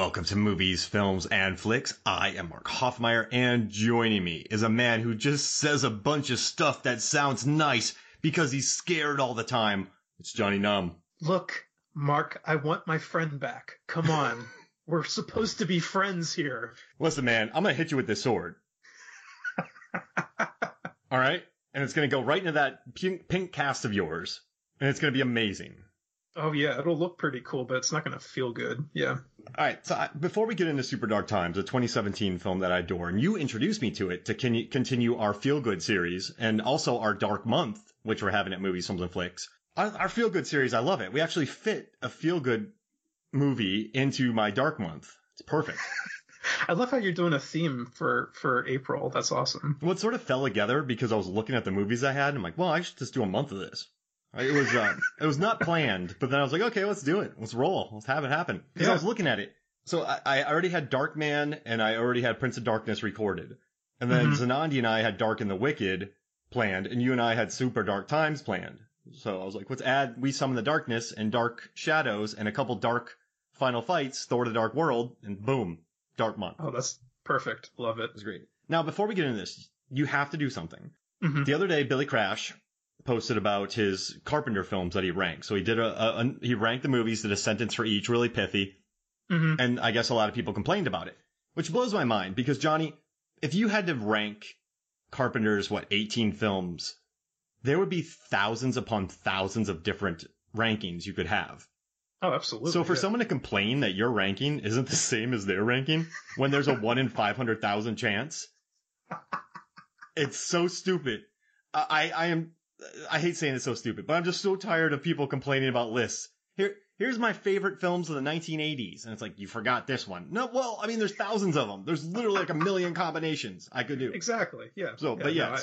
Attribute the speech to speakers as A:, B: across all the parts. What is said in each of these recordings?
A: Welcome to Movies, Films, and Flicks. I am Mark Hoffmeyer, and joining me is a man who just says a bunch of stuff that sounds nice because he's scared all the time. It's Johnny Numb.
B: Look, Mark, I want my friend back. Come on. We're supposed to be friends here.
A: Listen, man, I'm going to hit you with this sword. All right? And it's going to go right into that pink cast of yours. And it's going to be amazing.
B: Oh, yeah, it'll look pretty cool, but it's not going to feel good. Yeah.
A: All right, so before we get into Super Dark Times, a 2017 film that I adore, and you introduced me to it to continue our Feel Good series and also our Dark Month, which we're having at Movies, Films, and Flicks. Our Feel Good series, I love it. We actually fit a Feel Good movie into my Dark Month. It's perfect.
B: I love how you're doing a theme for April. That's awesome.
A: Well, it sort of fell together because I was looking at the movies I had, and I'm like, well, I should just do a month of this. It was not planned, but then I was like, okay, let's do it. Let's roll. Let's have it happen. Because I was looking at it. So I already had Darkman and I already had Prince of Darkness recorded. And then Zanandi and I had Dark and the Wicked planned, and you and I had Super Dark Times planned. So I was like, let's add We Summon the Darkness and Dark Shadows and a couple dark final fights, Thor the Dark World, and boom, Dark Month.
B: Oh, that's perfect. Love it.
A: It's great. Now, before we get into this, you have to do something.
B: Mm-hmm.
A: The other day, Billy Crash posted about his Carpenter films that he ranked. So he did he ranked the movies, did a sentence for each, really pithy.
B: Mm-hmm.
A: And I guess a lot of people complained about it, which blows my mind because, Johnny, if you had to rank Carpenter's, 18 films, there would be thousands upon thousands of different rankings you could have.
B: Oh, absolutely.
A: So for someone to complain that your ranking isn't the same as their ranking when there's a 1 in 500,000 chance, it's so stupid. I hate saying it's so stupid, but I'm just so tired of people complaining about lists. Here's my favorite films of the 1980s. And it's like, you forgot this one. No, well, I mean, there's thousands of them. There's literally like a million combinations I could do.
B: Exactly. Yeah.
A: So,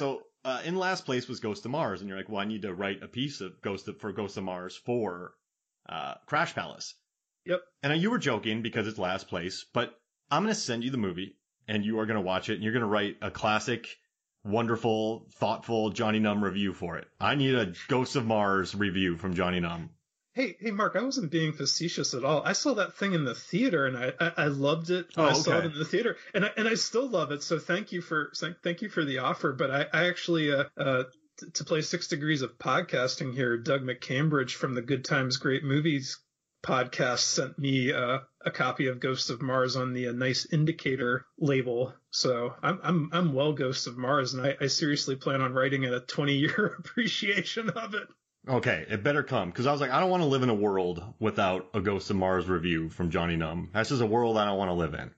A: in last place was Ghost of Mars. And you're like, well, I need to write a piece of Ghost of Mars for Crash Palace.
B: Yep.
A: And you were joking because it's last place, but I'm going to send you the movie and you are going to watch it and you're going to write a classic, wonderful, thoughtful Johnny Numb review for it. I need a Ghost of Mars review from Johnny Numb.
B: Hey, Mark, I wasn't being facetious at all. I saw that thing in the theater and I loved it. I saw it in the theater and I still love it. So thank you for the offer. But I actually, to play 6 Degrees of Podcasting here, Doug McCambridge from the Good Times, Great Movies podcast sent me a copy of Ghost of Mars on the Nice Indicator label. So I'm well Ghost of Mars, and I seriously plan on writing a 20-year appreciation of it.
A: Okay, it better come, because I was like, I don't want to live in a world without a Ghost of Mars review from Johnny Numb. That's just a world I don't want to live in.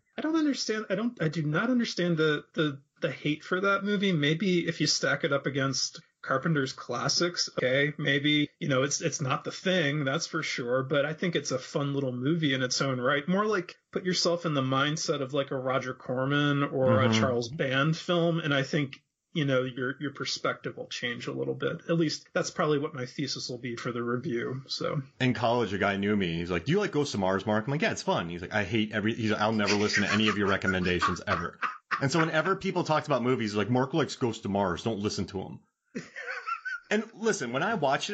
B: I do not understand the hate for that movie. Maybe if you stack it up against Carpenter's classics, okay, maybe, it's not The Thing, that's for sure, but I think it's a fun little movie in its own right. More like put yourself in the mindset of like a Roger Corman or a Charles Band film, and I think, your perspective will change a little bit. At least that's probably what my thesis will be for the review. So
A: in college, a guy knew me. He's like, "Do you like Ghost of Mars, Mark?" I'm like, "Yeah, it's fun." He's like, "I hate I'll never listen to any of your recommendations ever." And so whenever people talked about movies, like, Mark likes Ghost of Mars, don't listen to him. And listen, when I watch it,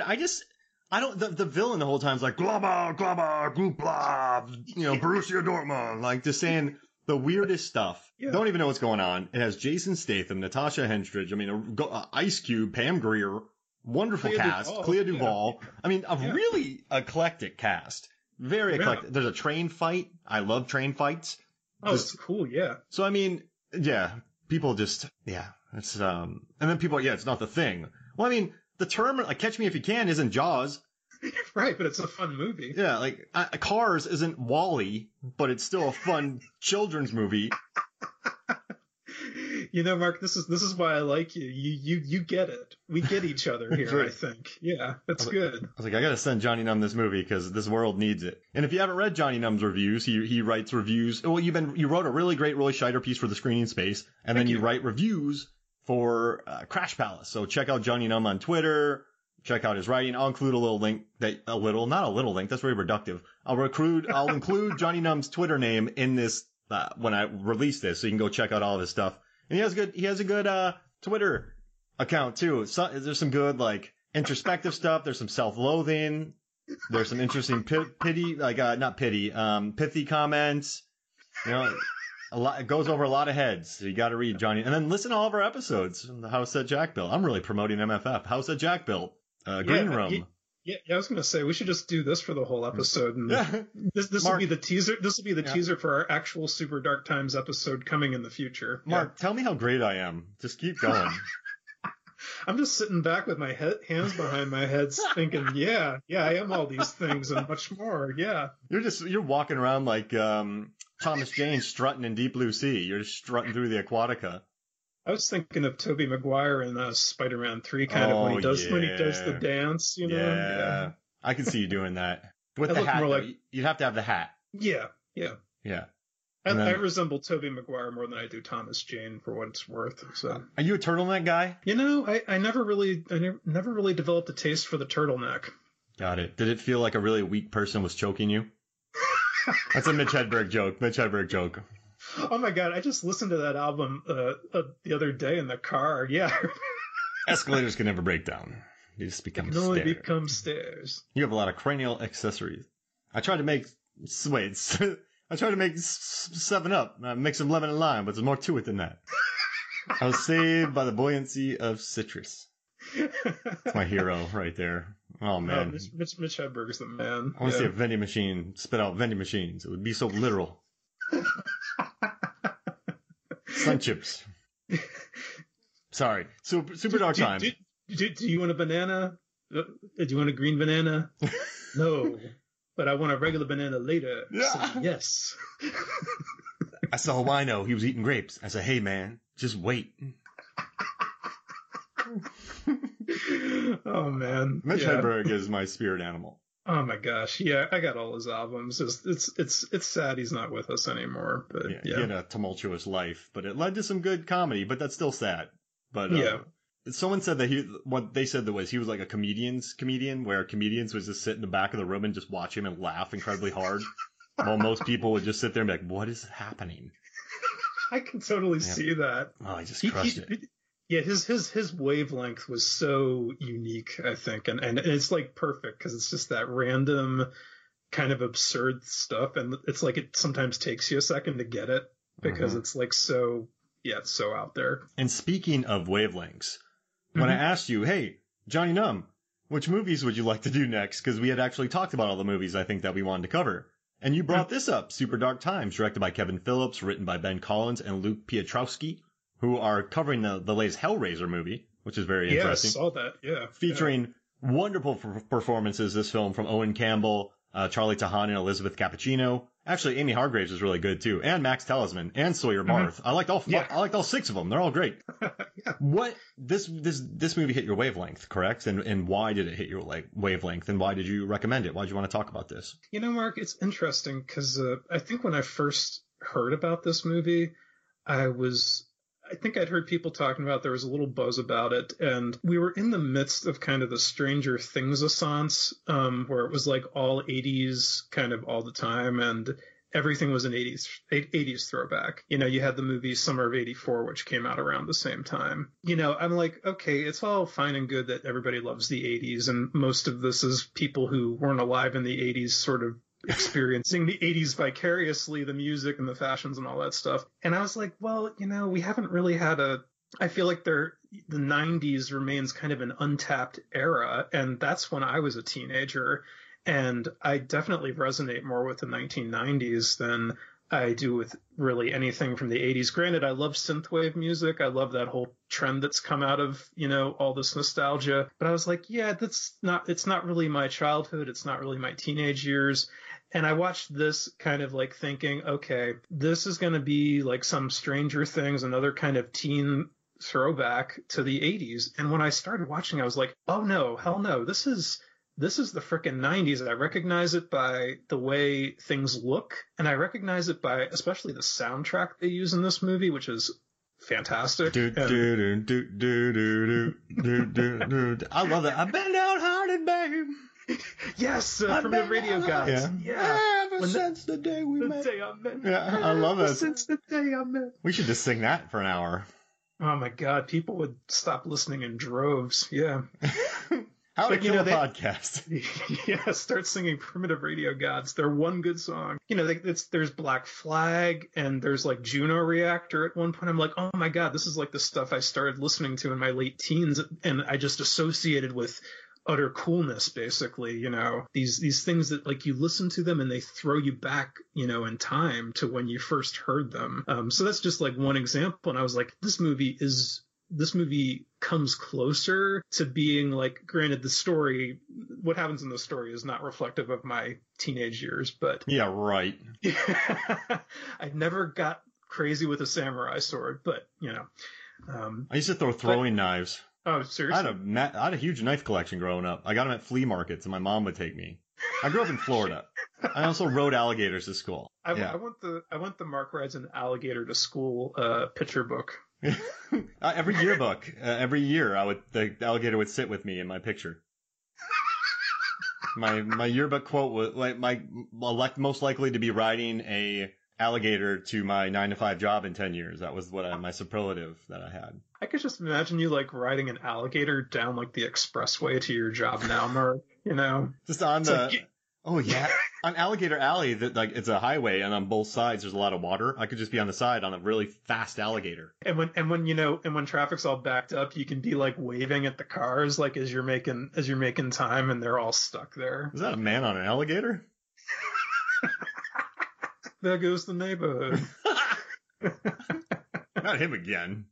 A: the villain the whole time is like, glabba, glabba, gloopla, Borussia Dortmund, like just saying the weirdest stuff. Yeah. Don't even know what's going on. It has Jason Statham, Natasha Henstridge, Ice Cube, Pam Grier, wonderful cast, Clea Duvall. Yeah. I mean, really eclectic cast. Very eclectic. There's a train fight. I love train fights.
B: Oh, it's cool, yeah.
A: So, I mean, yeah, people just, it's, and then people, it's not The Thing. Well, I mean, the term, like, Catch Me If You Can isn't Jaws.
B: Right, but it's a fun movie.
A: Yeah, like, Cars isn't Wall-E, but it's still a fun children's movie.
B: Mark, this is why I like you. You get it. We get each other here, right. I think. Yeah, that's good.
A: I was like, I gotta send Johnny Numb this movie because this world needs it. And if you haven't read Johnny Numb's reviews, he writes reviews. Well, you wrote a really great Roy Scheider piece for the Screening Space, and then you write reviews for Crash Palace. So check out Johnny Numb on Twitter. Check out his writing. I'll include a little link not a little link. That's very reductive. I'll include Johnny Numb's Twitter name in this when I release this, so you can go check out all of his stuff. And he has a good Twitter account too. There's some good like introspective stuff. There's some self-loathing. There's some interesting pithy comments. You know, it goes over a lot of heads. So you got to read Johnny, and then listen to all of our episodes. The House that Jack Built. I'm really promoting MFF. House that Jack Built. Green Room.
B: Yeah, I was gonna say we should just do this for the whole episode. And this will be the teaser. This will be the teaser for our actual Super Dark Times episode coming in the future.
A: Mark, tell me how great I am. Just keep going.
B: I'm just sitting back with my hands behind my head, thinking, yeah, I am all these things and much more. Yeah,
A: you're walking around like Thomas Jane strutting in Deep Blue Sea. You're just strutting through the Aquatica.
B: I was thinking of Tobey Maguire in Spider-Man 3, kind of when he does the dance, you know.
A: Yeah. I can see you doing that with the hat. You'd have to have the hat.
B: Yeah.
A: And
B: I resemble Tobey Maguire more than I do Thomas Jane, for what it's worth. So,
A: are you a turtleneck guy?
B: You know, I never really developed a taste for the turtleneck.
A: Got it. Did it feel like a really weak person was choking you? That's a Mitch Hedberg joke.
B: Oh my God! I just listened to that album the other day in the car. Yeah.
A: Escalators can never break down. They just become stairs.
B: Only become stairs.
A: You have a lot of cranial accessories. I tried to make 7-Up, mix some lemon and lime, but there's more to it than that. I was saved by the buoyancy of citrus. That's my hero right there. Oh man,
B: Mitch Hedberg is the man.
A: I want to see a vending machine spit out vending machines. It would be so literal. Sun chips. Sorry. Super Dark Time.
B: Do you want a banana? Do you want a green banana? No. But I want a regular banana later. Yeah. So yes.
A: I saw a wino. He was eating grapes. I said, hey, man, just wait.
B: Oh, man.
A: Mitch Hedberg is my spirit animal.
B: Oh my gosh, yeah, I got all his albums. It's sad he's not with us anymore. But
A: he had a tumultuous life, but it led to some good comedy. But that's still sad. But someone said that what they said was he was like a comedian, where comedians would just sit in the back of the room and just watch him and laugh incredibly hard, while most people would just sit there and be like, "What is happening?"
B: I can totally see that.
A: Oh, he just crushed it.
B: Yeah, his wavelength was so unique, I think, and it's like perfect because it's just that random kind of absurd stuff, and it's like it sometimes takes you a second to get it because it's like it's so out there.
A: And speaking of wavelengths, when I asked you, hey, Johnny Numb, which movies would you like to do next? Because we had actually talked about all the movies I think that we wanted to cover. And you brought this up, Super Dark Times, directed by Kevin Phillips, written by Ben Collins and Luke Piotrowski, who are covering the latest Hellraiser movie, which is very interesting.
B: Yeah, I saw that, yeah.
A: Featuring wonderful performances, this film, from Owen Campbell, Charlie Tahan, and Elizabeth Cappuccino. Actually, Amy Hargraves is really good, too. And Max Talisman, and Sawyer Barth. I liked all 6 of them. They're all great. What, this movie hit your wavelength, correct? And why did it hit your wavelength? And why did you recommend it? Why did you want to talk about this?
B: You know, Mark, it's interesting because I think when I first heard about this movie, I think I'd heard people talking about, there was a little buzz about it, and we were in the midst of kind of the Stranger Things assance, where it was like all 80s kind of all the time, and everything was an 80s throwback. You know, you had the movie Summer of 84, which came out around the same time. You know, I'm like, okay, it's all fine and good that everybody loves the 80s, and most of this is people who weren't alive in the 80s sort of experiencing the 80s vicariously, the music and the fashions and all that stuff. And I was like, well, you know, we haven't really had I feel like the 90s remains kind of an untapped era, and that's when I was a teenager, and I definitely resonate more with the 1990s than I do with really anything from the 80s. Granted, I love synthwave music. I love that whole trend that's come out of, you know, all this nostalgia. But I was like, yeah, it's not really my childhood. It's not really my teenage years. And I watched this kind of like thinking, okay, this is going to be like some Stranger Things, another kind of teen throwback to the 80s. And when I started watching, I was like, oh no, hell no, this is the frickin' 90s. I recognize it by the way things look, and I recognize it by especially the soundtrack they use in this movie, which is fantastic.
A: I love that. I've been downhearted, babe.
B: Yes, from the Radio Gods. Yeah.
A: Ever since the day we met.
B: Day I met.
A: Yeah, I love it.
B: Since the day I met.
A: We should just sing that for an hour.
B: Oh my God, people would stop listening in droves. Yeah.
A: How to Kill a Podcast.
B: Yeah, start singing Primitive Radio Gods. They're one good song. You know, there's Black Flag and there's like Juno Reactor at one point. I'm like, oh my God, this is like the stuff I started listening to in my late teens, and I just associated with utter coolness, basically. You know, these things that like you listen to them and they throw you back, you know, in time to when you first heard them. So that's just like one example. And I was like, this movie comes closer to being like, granted, the story, what happens in the story is not reflective of my teenage years, but
A: yeah, right.
B: I never got crazy with a samurai sword, but you know,
A: I used to throw throwing knives.
B: Oh, seriously?
A: I had a huge knife collection growing up. I got them at flea markets, and my mom would take me. I grew up in Florida. I also rode alligators to school.
B: I want the Mark Rides an Alligator to School picture book.
A: Every yearbook, every year, the alligator would sit with me in my picture. My yearbook quote was like most likely to be riding a alligator to my 9-to-5 job in 10 years. That was my superlative that I had.
B: I could just imagine you like riding an alligator down like the expressway to your job now, Mark. You know,
A: just on oh yeah, on Alligator Alley. That like it's a highway, and on both sides there's a lot of water. I could just be on the side on a really fast alligator.
B: And when traffic's all backed up, you can be like waving at the cars like as you're making time, and they're all stuck there.
A: Is that a man on an alligator?
B: There goes the neighborhood.
A: Not him again.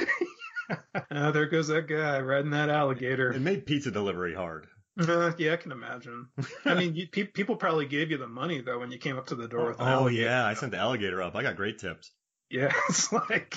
B: There goes that guy riding that alligator.
A: It made pizza delivery hard.
B: Yeah, I can imagine. I mean, people probably gave you the money, though, when you came up to the door with an alligator.
A: Yeah, I sent the alligator up. I got great tips.
B: Yeah, it's like...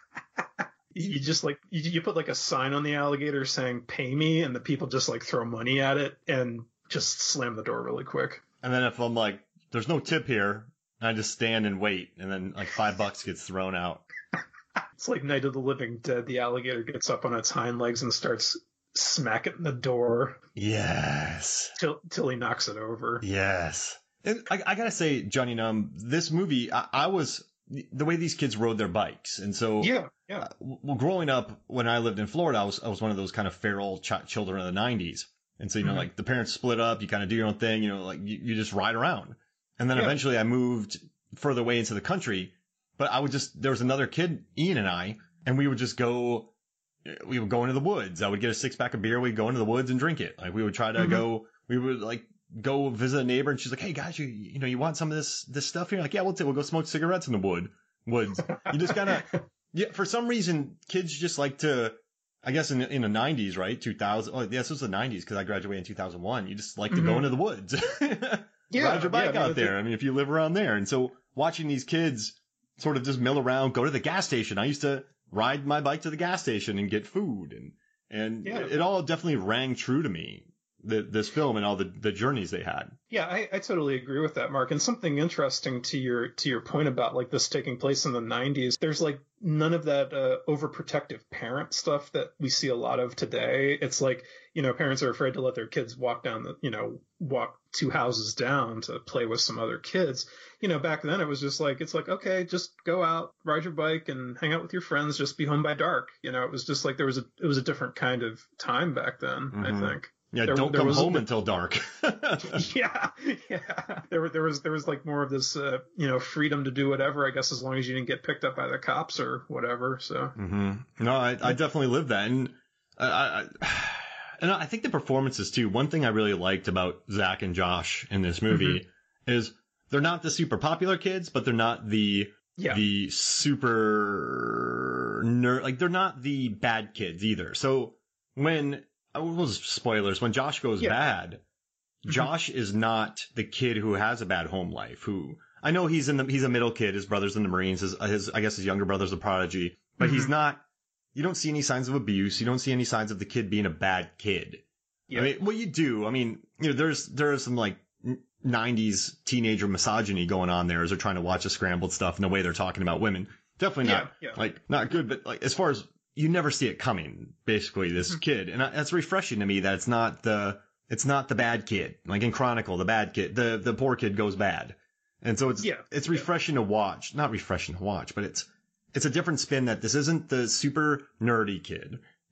B: you just like... You put like a sign on the alligator saying, pay me, and the people just like throw money at it and just slam the door really quick.
A: And then if I'm like, there's no tip here, I just stand and wait, and then like $5 gets thrown out.
B: It's like Night of the Living Dead. The alligator gets up on its hind legs and starts smacking the door.
A: Yes.
B: Till he knocks it over.
A: Yes. And I gotta say, Johnny Numb, this movie, I was the way these kids rode their bikes, and so
B: yeah.
A: Well, growing up when I lived in Florida, I was one of those kind of feral children of the '90s, and so you know, like the parents split up, you kind of do your own thing, you know, like you just ride around, and then eventually I moved further away into the country. But there was another kid, Ian and I, and we would just go, we would go into the woods. I would get a 6-pack of beer. We'd go into the woods and drink it. Like we would try to we would like go visit a neighbor, and she's like, hey guys, you want some of this stuff here? Like, yeah, we'll go smoke cigarettes in the woods. You just gotta, yeah, for some reason, kids just like to, I guess in the 90s, right? 2000. Oh, yes, this was the 90s because I graduated in 2001. You just like to go into the woods. Ride your bike out there. I mean, if you live around there. And so watching these kids sort of just mill around, go to the gas station. I used to ride my bike to the gas station and get food, and it all definitely rang true to me, this film and all the journeys they had.
B: Yeah, I totally agree with that, Mark. And something interesting to your point about like this taking place in the 90s, there's like none of that overprotective parent stuff that we see a lot of today. It's like, you know, parents are afraid to let their kids walk 2 houses down to play with some other kids. You know, back then it was just like, it's like, okay, just go out, ride your bike and hang out with your friends, just be home by dark. You know, it was just like it was a different kind of time back then, I think.
A: Yeah, don't come home until dark.
B: yeah. There was like more of this, freedom to do whatever, I guess, as long as you didn't get picked up by the cops or whatever. So.
A: No, I definitely lived that, and I think the performances too. One thing I really liked about Zach and Josh in this movie is they're not the super popular kids, but they're not the super nerd. Like they're not the bad kids either. So when spoilers, when Josh goes bad, Josh is not the kid who has a bad home life. Who I know he's a middle kid. His brother's in the Marines. His younger brother's a prodigy, but he's not. You don't see any signs of abuse. You don't see any signs of the kid being a bad kid. Yeah. I mean, what you do, I mean, you know, there's some like 90s teenager misogyny going on there as they're trying to watch the scrambled stuff and the way they're talking about women. Definitely not not good, but like as far as you never see it coming, basically, this kid. And that's refreshing to me that it's not the bad kid. Like in Chronicle, the bad kid, the poor kid goes bad. And so it's refreshing to watch. Not refreshing to watch, but it's a different spin that this isn't the super nerdy kid.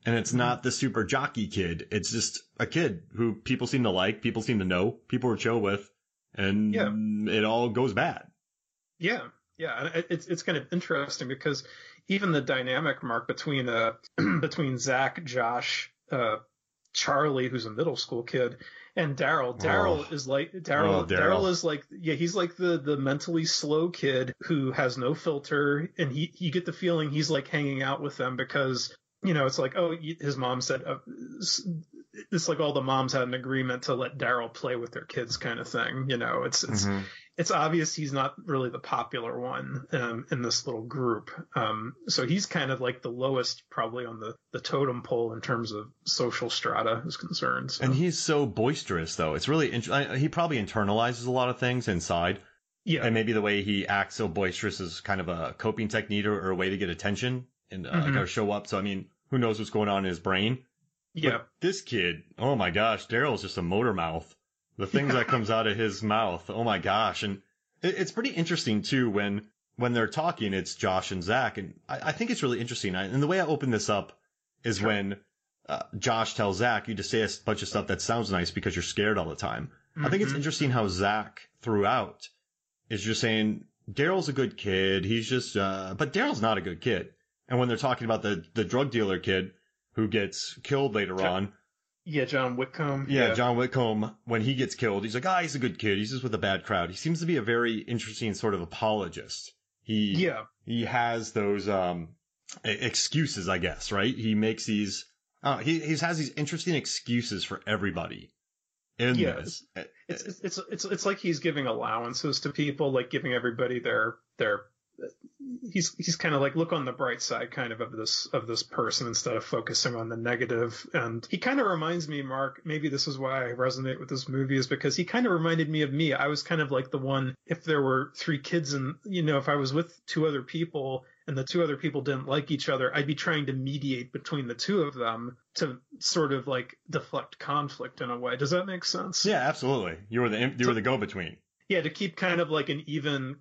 A: And it's not the super jockey kid. It's just a kid who people seem to like, people seem to know, people are chill with, and it all goes bad.
B: Yeah. Yeah. And it's kind of interesting because even the dynamic, Mark, between between Zach, Josh, Charlie, who's a middle school kid, and Daryl. Daryl is like Daryl is like, yeah, he's like the mentally slow kid who has no filter, and you get the feeling he's like hanging out with them because, you know, it's like, oh, his mom said, it's like all the moms had an agreement to let Daryl play with their kids kind of thing. You know, it's obvious he's not really the popular one in this little group. So he's kind of like the lowest probably on the totem pole in terms of social strata is concerned. So.
A: And he's so boisterous, though. It's really interesting. He probably internalizes a lot of things inside.
B: Yeah.
A: And maybe the way he acts so boisterous is kind of a coping technique or a way to get attention and kind of show up. So, I mean, who knows what's going on in his brain?
B: Yeah.
A: But this kid, oh my gosh, Daryl's just a motor mouth. The things that comes out of his mouth, oh my gosh. And it's pretty interesting, too, when they're talking, it's Josh and Zach. And I think it's really interesting. And the way I open this up is when Josh tells Zach, you just say a bunch of stuff that sounds nice because you're scared all the time. I think it's interesting how Zach throughout is just saying, Daryl's a good kid. He's just, but Daryl's not a good kid. And when they're talking about the drug dealer kid who gets killed later on.
B: Yeah, John Whitcomb.
A: Yeah, John Whitcomb, when he gets killed, he's like, he's a good kid. He's just with a bad crowd. He seems to be a very interesting sort of apologist. He has those excuses, I guess, right? He makes these, he has these interesting excuses for everybody in this.
B: It's like he's giving allowances to people, like giving everybody their he's kind of like, look on the bright side kind of this person instead of focusing on the negative. And he kind of reminds me, Mark, maybe this is why I resonate with this movie, is because he kind of reminded me of me. I was kind of like the one, if there were three kids and, you know, if I was with two other people and the two other people didn't like each other, I'd be trying to mediate between the two of them to sort of like deflect conflict in a way. Does that make sense?
A: Yeah, absolutely. You were the go-between.
B: Yeah, to keep kind of like an even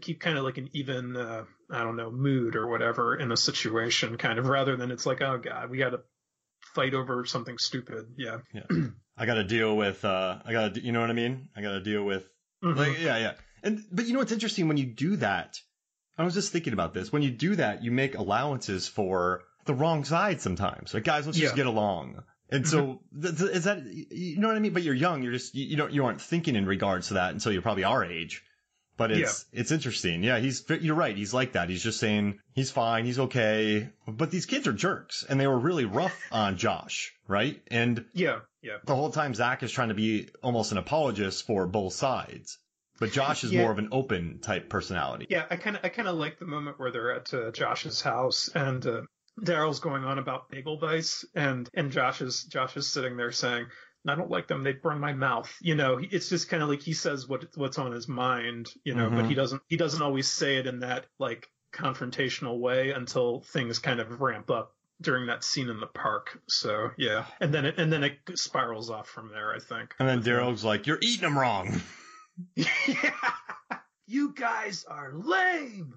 B: I don't know, mood or whatever in a situation, kind of, rather than it's like, oh God, we got to fight over something stupid. Yeah.
A: I got to deal with, you know what I mean? I got to deal with, like, yeah. But you know what's interesting when you do that? I was just thinking about this. When you do that, you make allowances for the wrong side sometimes. Like, guys, let's just get along. And so is that, you know what I mean? But you're young. You're just, you aren't thinking in regards to that until you're probably our age. But it's interesting. Yeah, you're right. He's like that. He's just saying he's fine. He's okay. But these kids are jerks, and they were really rough on Josh, right? And the whole time Zach is trying to be almost an apologist for both sides. But Josh is more of an open type personality.
B: Yeah, I kind of like the moment where they're at Josh's house and Daryl's going on about bagel bites, and Josh is sitting there saying, I don't like them. They burn my mouth. You know, it's just kind of like he says what's on his mind, you know, but he doesn't always say it in that like confrontational way until things kind of ramp up during that scene in the park. So yeah, and then it spirals off from there, I think.
A: And then Daryl's like, "You're eating them wrong."
B: Yeah, you guys are lame.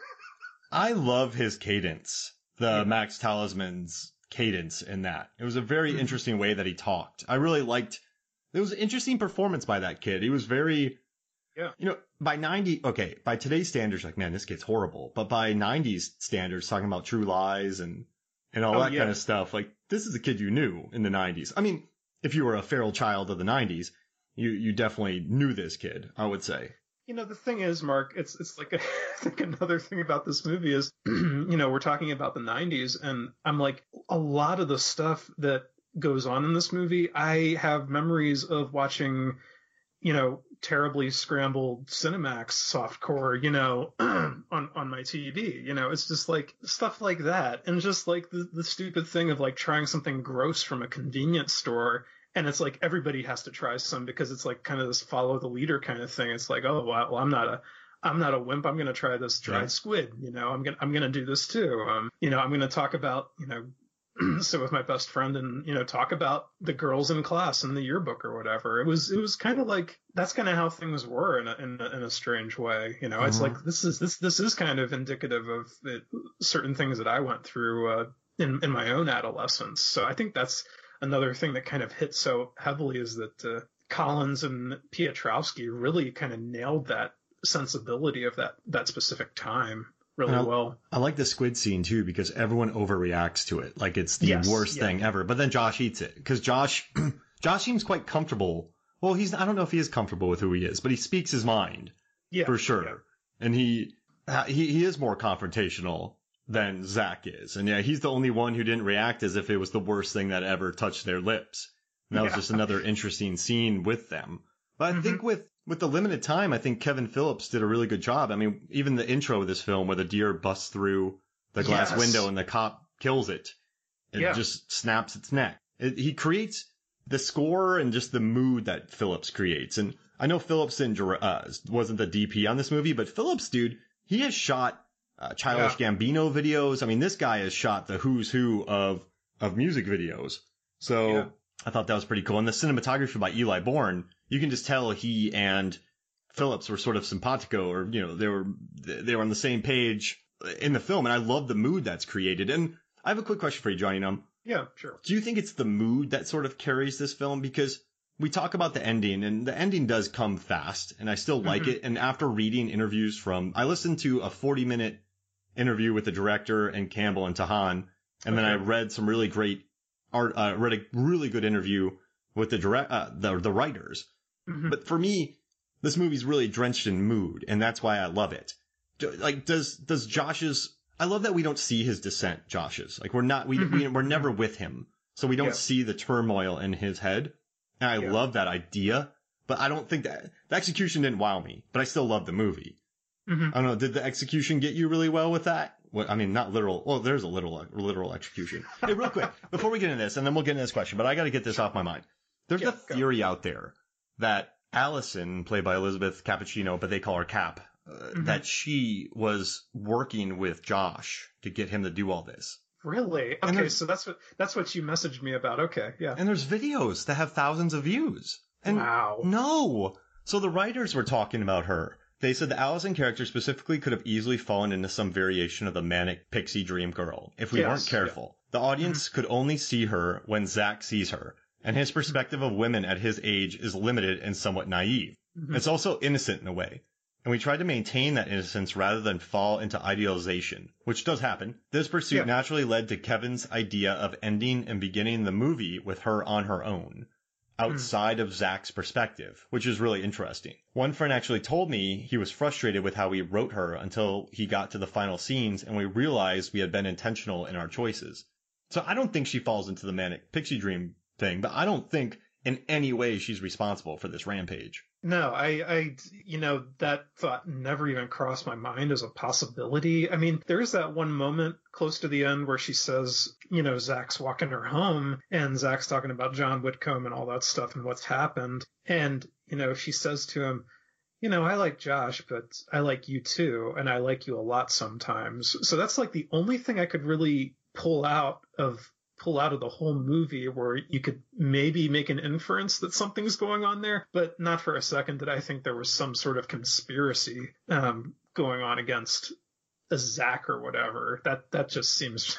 A: I love his cadence, Max Talisman's cadence in that. It was a very interesting way that he talked. I really liked, it was an interesting performance by that kid. He was very, you know, by today's standards, like, man, this kid's horrible. But by 90s standards, talking about True Lies and all that kind of stuff, like, this is a kid you knew in the 90s. I mean, if you were a feral child of the 90s, you definitely knew this kid, I would say.
B: You know, the thing is, Mark, it's like, I think another thing about this movie is, you know, we're talking about the 90s, and I'm like, a lot of the stuff that goes on in this movie, I have memories of watching, you know, terribly scrambled Cinemax softcore, you know, on my TV. You know, it's just like stuff like that. And just like the stupid thing of like trying something gross from a convenience store. And it's like everybody has to try some because it's like kind of this follow the leader kind of thing. It's like, oh, well, I'm not a wimp. I'm going to try this dried squid. You know, I'm going to do this too. You know, I'm going to talk about, you know, sit with my best friend and, you know, talk about the girls in class in the yearbook or whatever. It was kind of like, that's kind of how things were in a strange way. You know, it's like, this is kind of indicative of certain things that I went through, in my own adolescence. So I think that's another thing that kind of hit so heavily, is that Collins and Piotrowski really kind of nailed that sensibility of that specific time really well.
A: I like the squid scene too, because everyone overreacts to it like it's the worst thing ever. But then Josh eats it, because Josh seems quite comfortable. Well, I don't know if he is comfortable with who he is, but he speaks his mind for sure. Yeah. And he is more confrontational than Zach is. And yeah, he's the only one who didn't react as if it was the worst thing that ever touched their lips. And that was just another interesting scene with them. But I think with the limited time, I think Kevin Phillips did a really good job. I mean, even the intro of this film where the deer busts through the glass window and the cop kills it, it just snaps its neck. He creates the score and just the mood that Phillips creates. And I know Phillips wasn't the DP on this movie, but Phillips, dude, he has shot Childish Gambino videos. I mean, this guy has shot the who's who of music videos. So I thought that was pretty cool. And the cinematography by Eli Bourne, you can just tell he and Phillips were sort of simpatico, or, you know, they were on the same page in the film. And I love the mood that's created. And I have a quick question for you, Johnny Num.
B: Yeah, sure.
A: Do you think it's the mood that sort of carries this film? Because we talk about the ending, and the ending does come fast, and I still like it. And after reading interviews I listened to a 40-minute interview with the director and Campbell and Tahan, and then I read some really great read a really good interview with the writers. But for me, this movie's really drenched in mood, and that's why I love it. Like, does Josh's, I love that we don't see his descent, Josh's. Like, we're never with him, so we don't see the turmoil in his head. And I love that idea, but I don't think that the execution didn't wow me, but I still love the movie. I don't know. Did the execution get you really well with that? Well, I mean, not literal. Well, there's a literal execution. Hey, real quick, before we get into this, and then we'll get into this question, but I got to get this off my mind. There's a theory out there that Allison, played by Elizabeth Cappuccino, but they call her Cap, that she was working with Josh to get him to do all this.
B: Really? Okay, so that's what you messaged me about. Okay, yeah.
A: And there's videos that have thousands of views. And
B: wow.
A: No. So the writers were talking about her. They said the Allison character specifically could have easily fallen into some variation of the manic pixie dream girl if we weren't careful. The audience could only see her when Zach sees her, and his perspective of women at his age is limited and somewhat naive. It's also innocent in a way. And we tried to maintain that innocence rather than fall into idealization, which does happen. This pursuit naturally led to Kevin's idea of ending and beginning the movie with her on her own, outside of Zach's perspective, which is really interesting. One friend actually told me he was frustrated with how we wrote her until he got to the final scenes and we realized we had been intentional in our choices. So I don't think she falls into the manic pixie dream thing, but I don't think in any way she's responsible for this rampage.
B: No, I that thought never even crossed my mind as a possibility. I mean, there's that one moment close to the end where she says, Zach's walking her home and Zach's talking about John Whitcomb and all that stuff and what's happened. And, she says to him, I like Josh, but I like you too. And I like you a lot sometimes. So that's like the only thing I could really pull out of the whole movie, where you could maybe make an inference that something's going on there, but not for a second did I think there was some sort of conspiracy going on against a Zach or whatever. That just seems.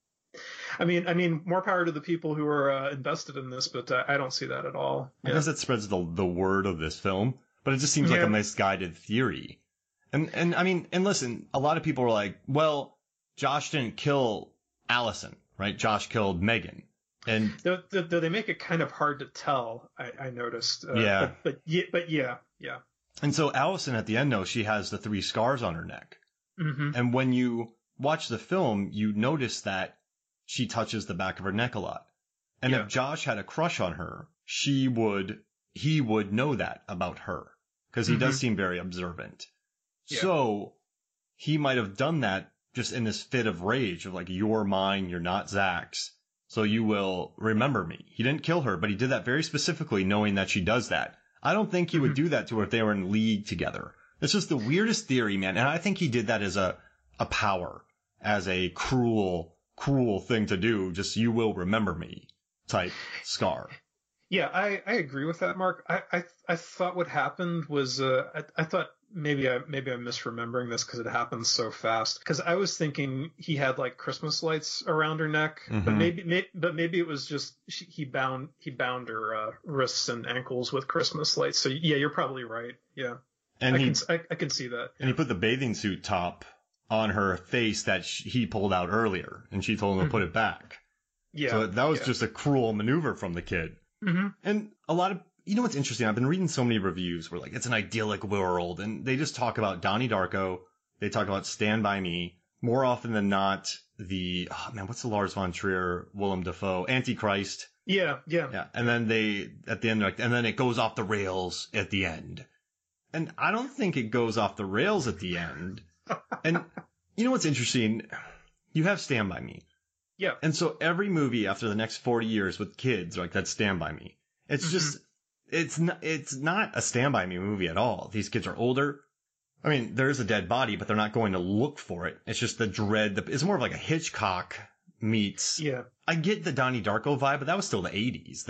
B: I mean, more power to the people who are invested in this, but I don't see that at all.
A: I guess it spreads the word of this film, but it just seems like a misguided theory. And I mean, and listen, a lot of people are like, well, Josh didn't kill Allison. Right, Josh killed Megan, and
B: though they make it kind of hard to tell. I noticed. But yeah.
A: And so Allison at the end, though, she has the 3 scars on her neck, and when you watch the film, you notice that she touches the back of her neck a lot. And if Josh had a crush on her, he would know that about her, because he does seem very observant. Yeah. So he might have done that just in this fit of rage of like, you're mine, you're not Zach's, so you will remember me. He didn't kill her, but he did that very specifically knowing that she does that. I don't think he would do that to her if they were in league together. It's just the weirdest theory, man. And I think he did that as a power, as a cruel thing to do. Just, you will remember me type scar.
B: Yeah, I agree with that, Mark. I thought what happened was, I thought maybe I'm misremembering this because it happens so fast. Because I was thinking he had like Christmas lights around her neck, but maybe it was just he bound her wrists and ankles with Christmas lights. So yeah, you're probably right. Yeah, and I can see that.
A: And he put the bathing suit top on her face that he pulled out earlier, and she told him to put it back. Yeah, so that was just a cruel maneuver from the kid. And a lot of, you know what's interesting? I've been reading so many reviews where like it's an idyllic world, and they just talk about Donnie Darko. They talk about Stand By Me more often than not. What's the Lars von Trier, Willem Dafoe, Antichrist? Yeah. And then at the end, and then it goes off the rails at the end. And I don't think it goes off the rails at the end. And you know what's interesting? You have Stand By Me.
B: Yeah.
A: And so every movie after the next 40 years with kids, like that's Stand By Me. It's just, it's not a Stand By Me movie at all. These kids are older. I mean, there's a dead body, but they're not going to look for it. It's just the dread. It's more of like a Hitchcock meets.
B: Yeah.
A: I get the Donnie Darko vibe, but that was still the 80s.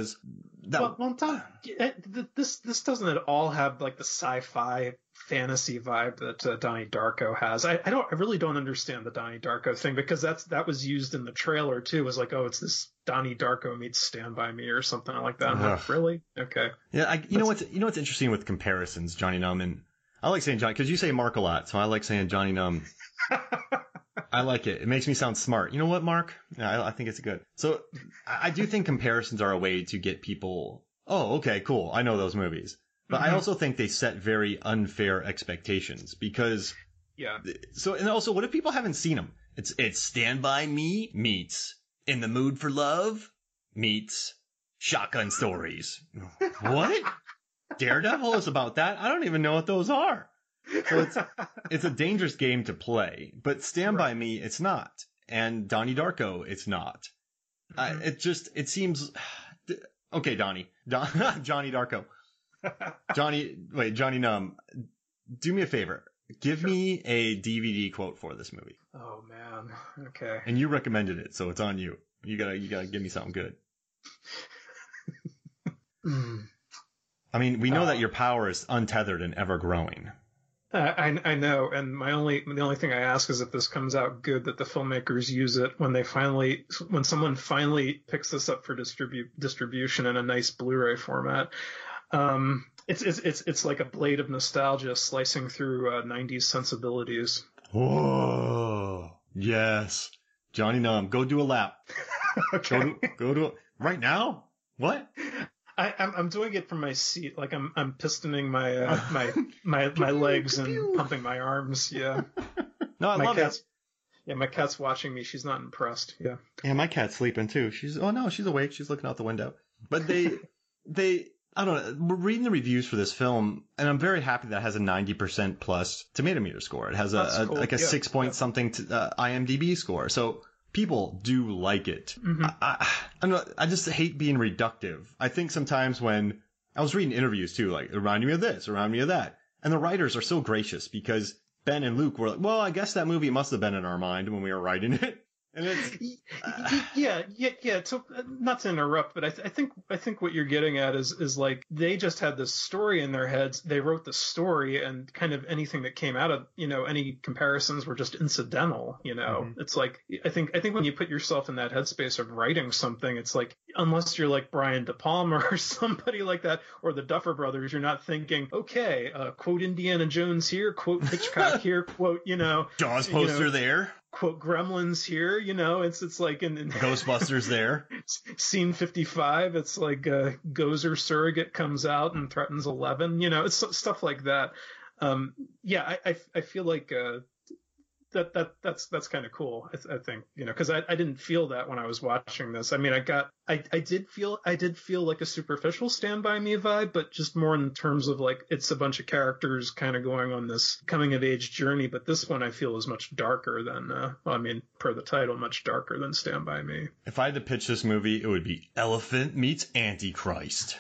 B: This doesn't at all have like the sci-fi fantasy vibe that Donnie Darko has. I really don't understand the Donnie Darko thing, because that was used in the trailer too. It was like, oh, it's this Donnie Darko meets Stand By Me or something like that. I'm like, really? Okay.
A: Yeah. You know what's interesting with comparisons, Johnny Numb, and I like saying Johnny because you say Mark a lot, so I like saying Johnny Numb. I like it. It makes me sound smart. You know what, Mark? Yeah, I think it's good. So I do think comparisons are a way to get people, oh, okay, cool. I know those movies. But I also think they set very unfair expectations because.
B: Yeah.
A: So, and also, what if people haven't seen them? It's Stand By Me meets In the Mood for Love meets Shotgun Stories. What? Daredevil is about that? I don't even know what those are. So it's a dangerous game to play, but Stand By Me, it's not. And Donnie Darko, it's not. It seems, okay, Johnny Darko. Johnny Numb, do me a favor. Give me a DVD quote for this movie.
B: Oh man. Okay.
A: And you recommended it, so it's on you. You gotta give me something good. I mean, we know that your power is untethered and ever growing.
B: I know, and the only thing I ask is if this comes out good, that the filmmakers use it when someone finally picks this up for distribution in a nice Blu-ray format. It's like a blade of nostalgia slicing through 90s sensibilities.
A: Whoa, yes, Johnny Numb, go do a lap.
B: Okay,
A: go do it right now. What?
B: I'm doing it from my seat, like I'm pistoning my legs and pumping my arms. Yeah.
A: No, I love it.
B: Yeah, my cat's watching me. She's not impressed. Yeah.
A: Yeah, my cat's sleeping too. She's awake. She's looking out the window. But they I don't know. We're reading the reviews for this film, and I'm very happy that it has a 90% plus tomato meter score. It has cool. Like a 6 point something IMDb score. So people do like it. I just hate being reductive. I think sometimes when I was reading interviews too, like, remind me of this, remind me of that. And the writers are so gracious because Ben and Luke were like, well, I guess that movie must have been in our mind when we were writing it. And it's
B: yeah. So not to interrupt, but I think what you're getting at is like they just had this story in their heads. They wrote the story, and kind of anything that came out of any comparisons were just incidental. It's like I think when you put yourself in that headspace of writing something, it's like unless you're like Brian De Palma or somebody like that, or the Duffer Brothers, you're not thinking, okay, quote Indiana Jones here, quote Hitchcock here, quote
A: Jaws poster there.
B: Quote Gremlins here, it's like in
A: Ghostbusters there.
B: Scene 55, it's like Gozer Surrogate comes out and threatens 11. It's stuff like that. I feel like that's kind of cool. I think because I didn't feel that when I was watching this. I mean, I did feel like a superficial Stand By Me vibe, but just more in terms of like it's a bunch of characters kind of going on this coming of age journey. But this one I feel is much darker than per the title, much darker than Stand By Me.
A: If I had to pitch this movie, it would be Elephant meets Antichrist.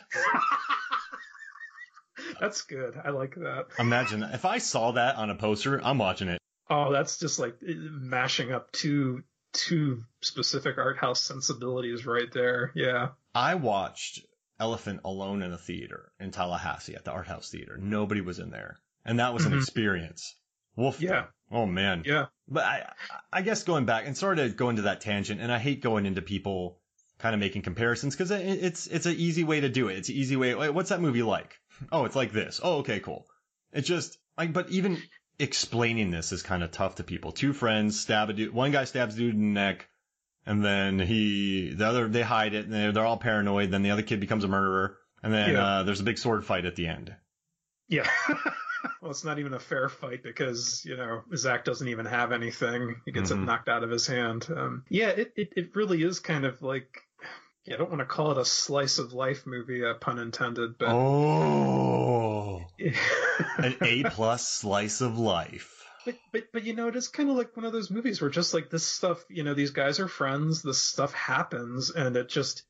B: That's good. I like that.
A: Imagine if I saw that on a poster, I'm watching it.
B: Oh, that's just like mashing up two specific art house sensibilities right there. Yeah.
A: I watched Elephant alone in a theater in Tallahassee at the Art House Theater. Nobody was in there. And that was an experience. Woof.
B: Yeah.
A: Oh, man.
B: Yeah.
A: But I guess going back and sort of going to that tangent, and I hate going into people kind of making comparisons because it's an easy way to do it. It's an easy way. What's that movie like? Oh, it's like this. Oh, okay, cool. It's just like, but even explaining this is kind of tough to people. Two friends stab a dude. One guy stabs a dude in the neck, and then they hide it, and they're all paranoid. Then the other kid becomes a murderer, and then there's a big sword fight at the end.
B: Yeah. Well, it's not even a fair fight because, Zach doesn't even have anything. He gets it knocked out of his hand. It really is kind of like, I don't want to call it a slice of life movie, pun intended, but.
A: Oh, an A+ slice of life.
B: But it is kind of like one of those movies where just like this stuff, these guys are friends, this stuff happens, and it just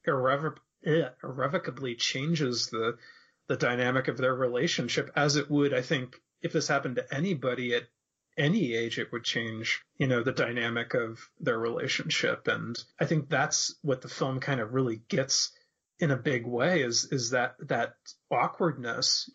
B: irrevocably changes the dynamic of their relationship, as it would, I think, if this happened to anybody at any age, it would change, the dynamic of their relationship. And I think that's what the film kind of really gets in a big way is that awkwardness,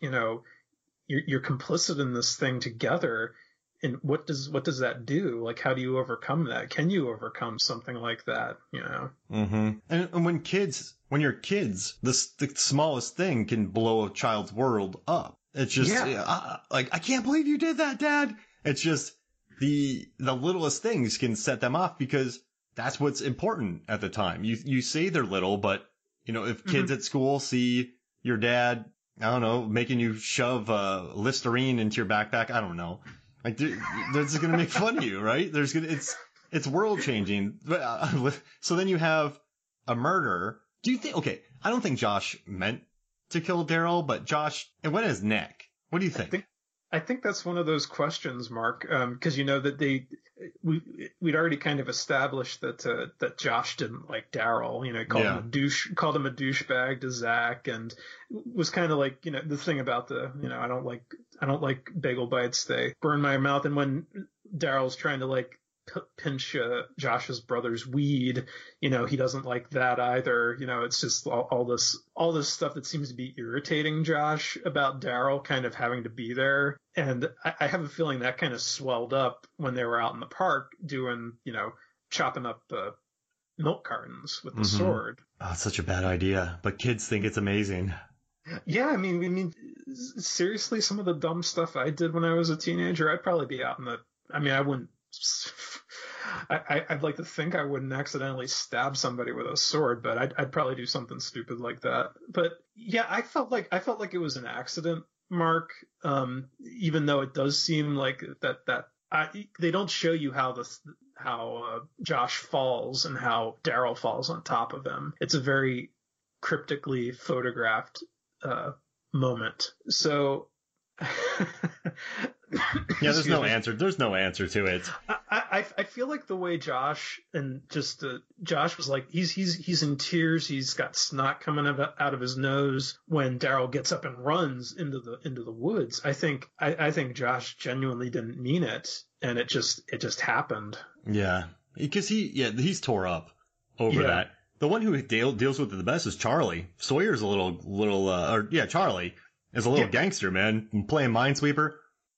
B: you're complicit in this thing together. And what does that do? Like, how do you overcome that? Can you overcome something like that?
A: Mm-hmm. And when you're kids, the smallest thing can blow a child's world up. It's just like, I can't believe you did that, Dad. It's just the littlest things can set them off because that's what's important at the time. You say they're little, but if kids at school see your dad, I don't know, making you shove Listerine into your backpack, I don't know. Like they're just gonna make fun of you, right? It's world changing. So then you have a murder. Do you think? Okay, I don't think Josh meant to kill Daryl, but Josh, it went in his neck. What do you think?
B: I think that's one of those questions, Mark, because that we'd already kind of established that Josh didn't like Daryl. He called him a douchebag to Zach, and was kind of like the thing about I don't like bagel bites, they burn my mouth. And when Daryl's trying to like pinch Josh's brother's weed, he doesn't like that either. It's just all this stuff that seems to be irritating Josh about Daryl kind of having to be there. And I have a feeling that kind of swelled up when they were out in the park doing, chopping up milk cartons with the sword.
A: Oh, it's such a bad idea, but kids think it's amazing.
B: Yeah, I mean, seriously, some of the dumb stuff I did when I was a teenager, I'd probably be out in I wouldn't. I'd like to think I wouldn't accidentally stab somebody with a sword, but I'd probably do something stupid like that. But yeah, I felt like it was an accident, Mark. Even though it does seem like that they don't show you how Josh falls and how Daryl falls on top of him. It's a very cryptically photographed moment. So.
A: Yeah, there's no answer. There's no answer to it.
B: I feel like the way Josh was like, he's in tears. He's got snot coming out of his nose when Daryl gets up and runs into the woods. I think Josh genuinely didn't mean it, and it just happened. Yeah,
A: because he's tore up over that. The one who deals with it the best is Charlie. Sawyer's a Charlie is a little gangster, man, playing Minesweeper.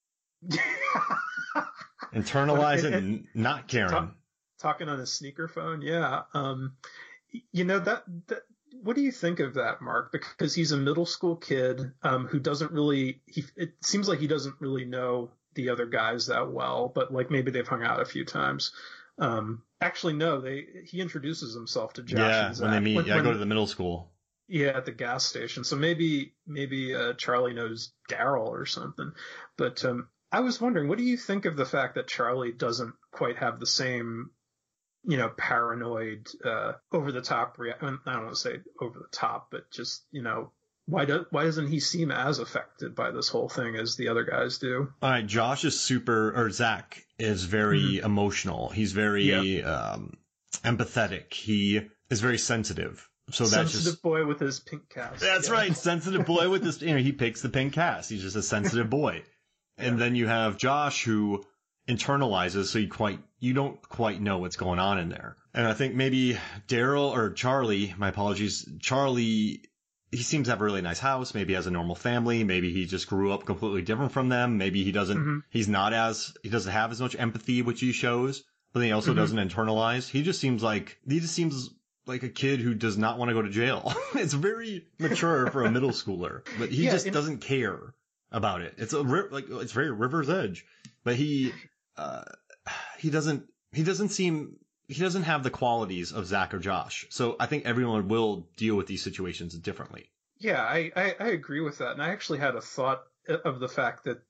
A: Internalizing and not caring.
B: Talking on his sneaker phone. Yeah. That what do you think of that, Mark? Because he's a middle school kid who doesn't really, it seems like he doesn't really know the other guys that well, but like maybe they've hung out a few times. Actually, no, he introduces himself to Josh.
A: Yeah, when they meet. Go to the middle school.
B: Yeah, at the gas station. So maybe Charlie knows Daryl or something. But I was wondering, what do you think of the fact that Charlie doesn't quite have the same, paranoid, over the top I don't want to say over the top, but just, why doesn't he seem as affected by this whole thing as the other guys do?
A: All right, Zach is very emotional. He's very empathetic. He is very sensitive. So that's
B: sensitive boy with his pink cast.
A: That's right, sensitive boy with his. He picks the pink cast. He's just a sensitive boy. And then you have Josh who internalizes, so you don't quite know what's going on in there. And I think maybe Daryl or Charlie, my apologies, Charlie he seems to have a really nice house. Maybe he has a normal family. Maybe he just grew up completely different from them. Maybe he doesn't, he doesn't have as much empathy, which he shows, but then he also doesn't internalize. He just seems like a kid who does not want to go to jail. It's very mature for a middle schooler, but he just doesn't care about it. It's it's very River's Edge, but he doesn't have the qualities of Zach or Josh. So I think everyone will deal with these situations differently.
B: Yeah, I agree with that. And I actually had a thought of the fact that,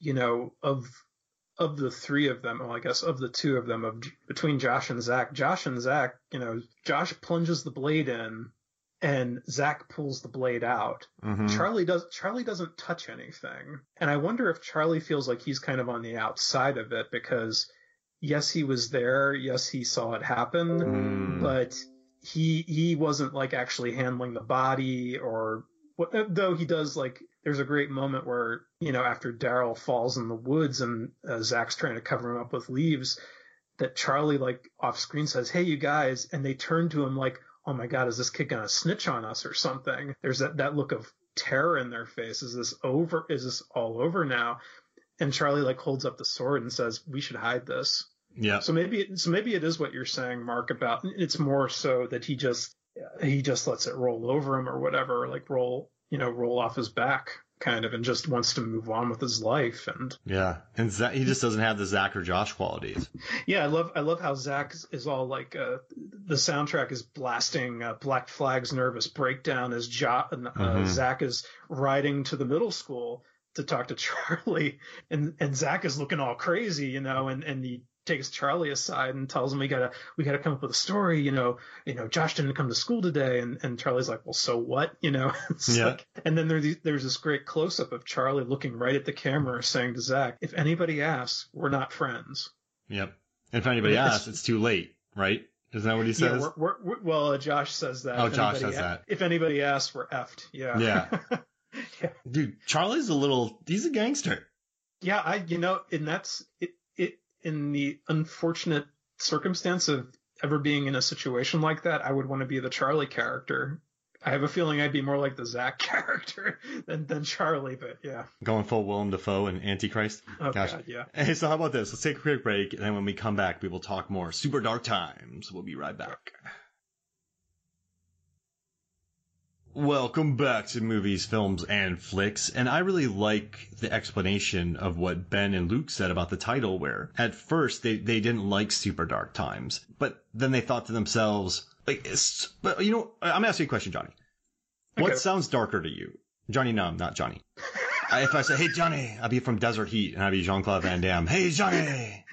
B: of the three of them, well, I guess of the two of them, between Josh and Zach, Josh plunges the blade in and Zach pulls the blade out. Mm-hmm. Charlie doesn't touch anything. And I wonder if Charlie feels like he's kind of on the outside of it because yes, he was there. Yes, he saw it happen, but he wasn't like actually handling the body though he does there's a great moment where, after Daryl falls in the woods and Zach's trying to cover him up with leaves, that Charlie off screen says, "Hey, you guys," and they turn to him like, "Oh my God, is this kid going to snitch on us or something?" There's that look of terror in their face. Is this over? Is this all over now? And Charlie holds up the sword and says, "We should hide this."
A: Yeah.
B: So maybe it is what you're saying, Mark, about it's more so that he just lets it roll over him or whatever, roll off his back kind of, and just wants to move on with his life. And
A: yeah. And he just doesn't have the Zach or Josh qualities.
B: Yeah. I love how Zach is all the soundtrack is blasting Black Flag's Nervous Breakdown as Zach is riding to the middle school to talk to Charlie, and Zach is looking all crazy, and he takes Charlie aside and tells him we gotta come up with a story, Josh didn't come to school today, and Charlie's like, well, so what,
A: Yeah.
B: And then there's this great close up of Charlie looking right at the camera saying to Zach, if anybody asks, we're not friends.
A: Yep. And if anybody asks, it's too late, right? Isn't that what he says?
B: Yeah, Josh says that.
A: Oh, Josh says that.
B: If anybody asks, we're effed. Yeah.
A: Yeah. Yeah. Dude, Charlie's he's a gangster.
B: Yeah, and that's it in the unfortunate circumstance of ever being in a situation like that, I would want to be the Charlie character. I have a feeling I'd be more like the Zach character than Charlie, but yeah.
A: Going full Willem Dafoe and Antichrist.
B: Oh, gosh. God, yeah.
A: Hey, so how about this? Let's take a quick break, and then when we come back, we will talk more Super Dark Times. We'll be right back. Welcome back to Movies, Films, and Flicks, and I really like the explanation of what Ben and Luke said about the title, where at first they didn't like Super Dark Times, but then they thought to themselves, but I'm gonna ask you a question, Johnny. Okay. What sounds darker to you? Johnny Numb, not Johnny. If I say, hey, Johnny, I'll be from Desert Heat, and I'll be Jean-Claude Van Damme. Hey, Johnny!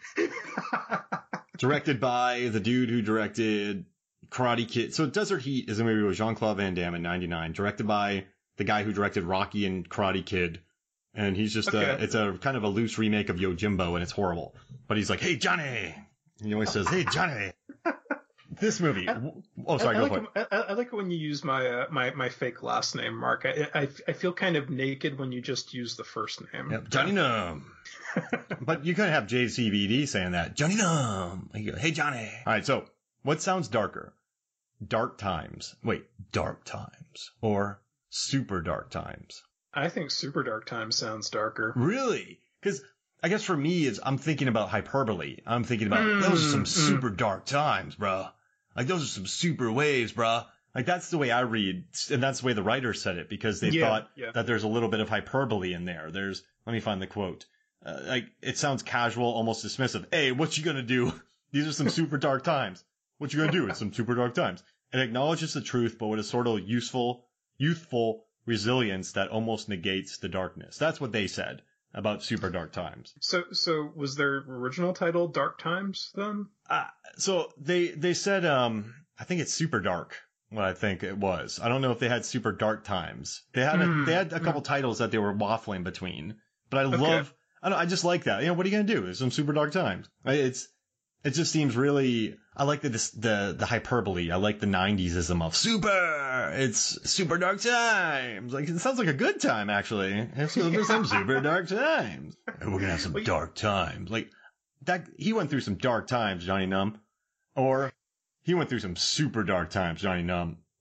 A: Directed by the dude who directed Karate Kid. So Desert Heat is a movie with Jean-Claude Van Damme in 1999, directed by the guy who directed Rocky and Karate Kid. And he's just it's a kind of a loose remake of Yojimbo, and it's horrible. But he's like, hey, Johnny! And he always says, hey, Johnny! This movie. Go for it.
B: I like it when you use my fake last name, Mark. I feel kind of naked when you just use the first name.
A: Yep, Johnny Numb. But you could have JCVD saying that. Johnny Numb! Hey, Johnny! All right, so what sounds darker? Dark Times. Wait, Dark Times. Or Super Dark Times.
B: I think Super Dark Times sounds darker.
A: Really? Because I guess for me, I'm thinking about hyperbole. I'm thinking about, those are some super dark times, bruh. Those are some super waves, bruh. That's the way I read, and that's the way the writer said it, because they thought that there's a little bit of hyperbole in there. Let me find the quote. It sounds casual, almost dismissive. Hey, what you gonna do? These are some super dark times. What you gonna do? It's some super dark times. It acknowledges the truth, but with a sort of youthful resilience that almost negates the darkness. That's what they said about Super Dark Times.
B: So was their original title Dark Times then?
A: So they said, I think it's Super Dark. What I think it was. I don't know if they had Super Dark Times. They had a couple titles that they were waffling between. But I just like that. What are you gonna do? There's some Super Dark Times. It just seems really. I like the hyperbole. I like the 90s-ism of super. It's Super Dark Times. It sounds like a good time, actually. There's some Super Dark Times. And we're gonna have some dark times. That he went through some dark times, Johnny Numb, or he went through some super dark times, Johnny Numb.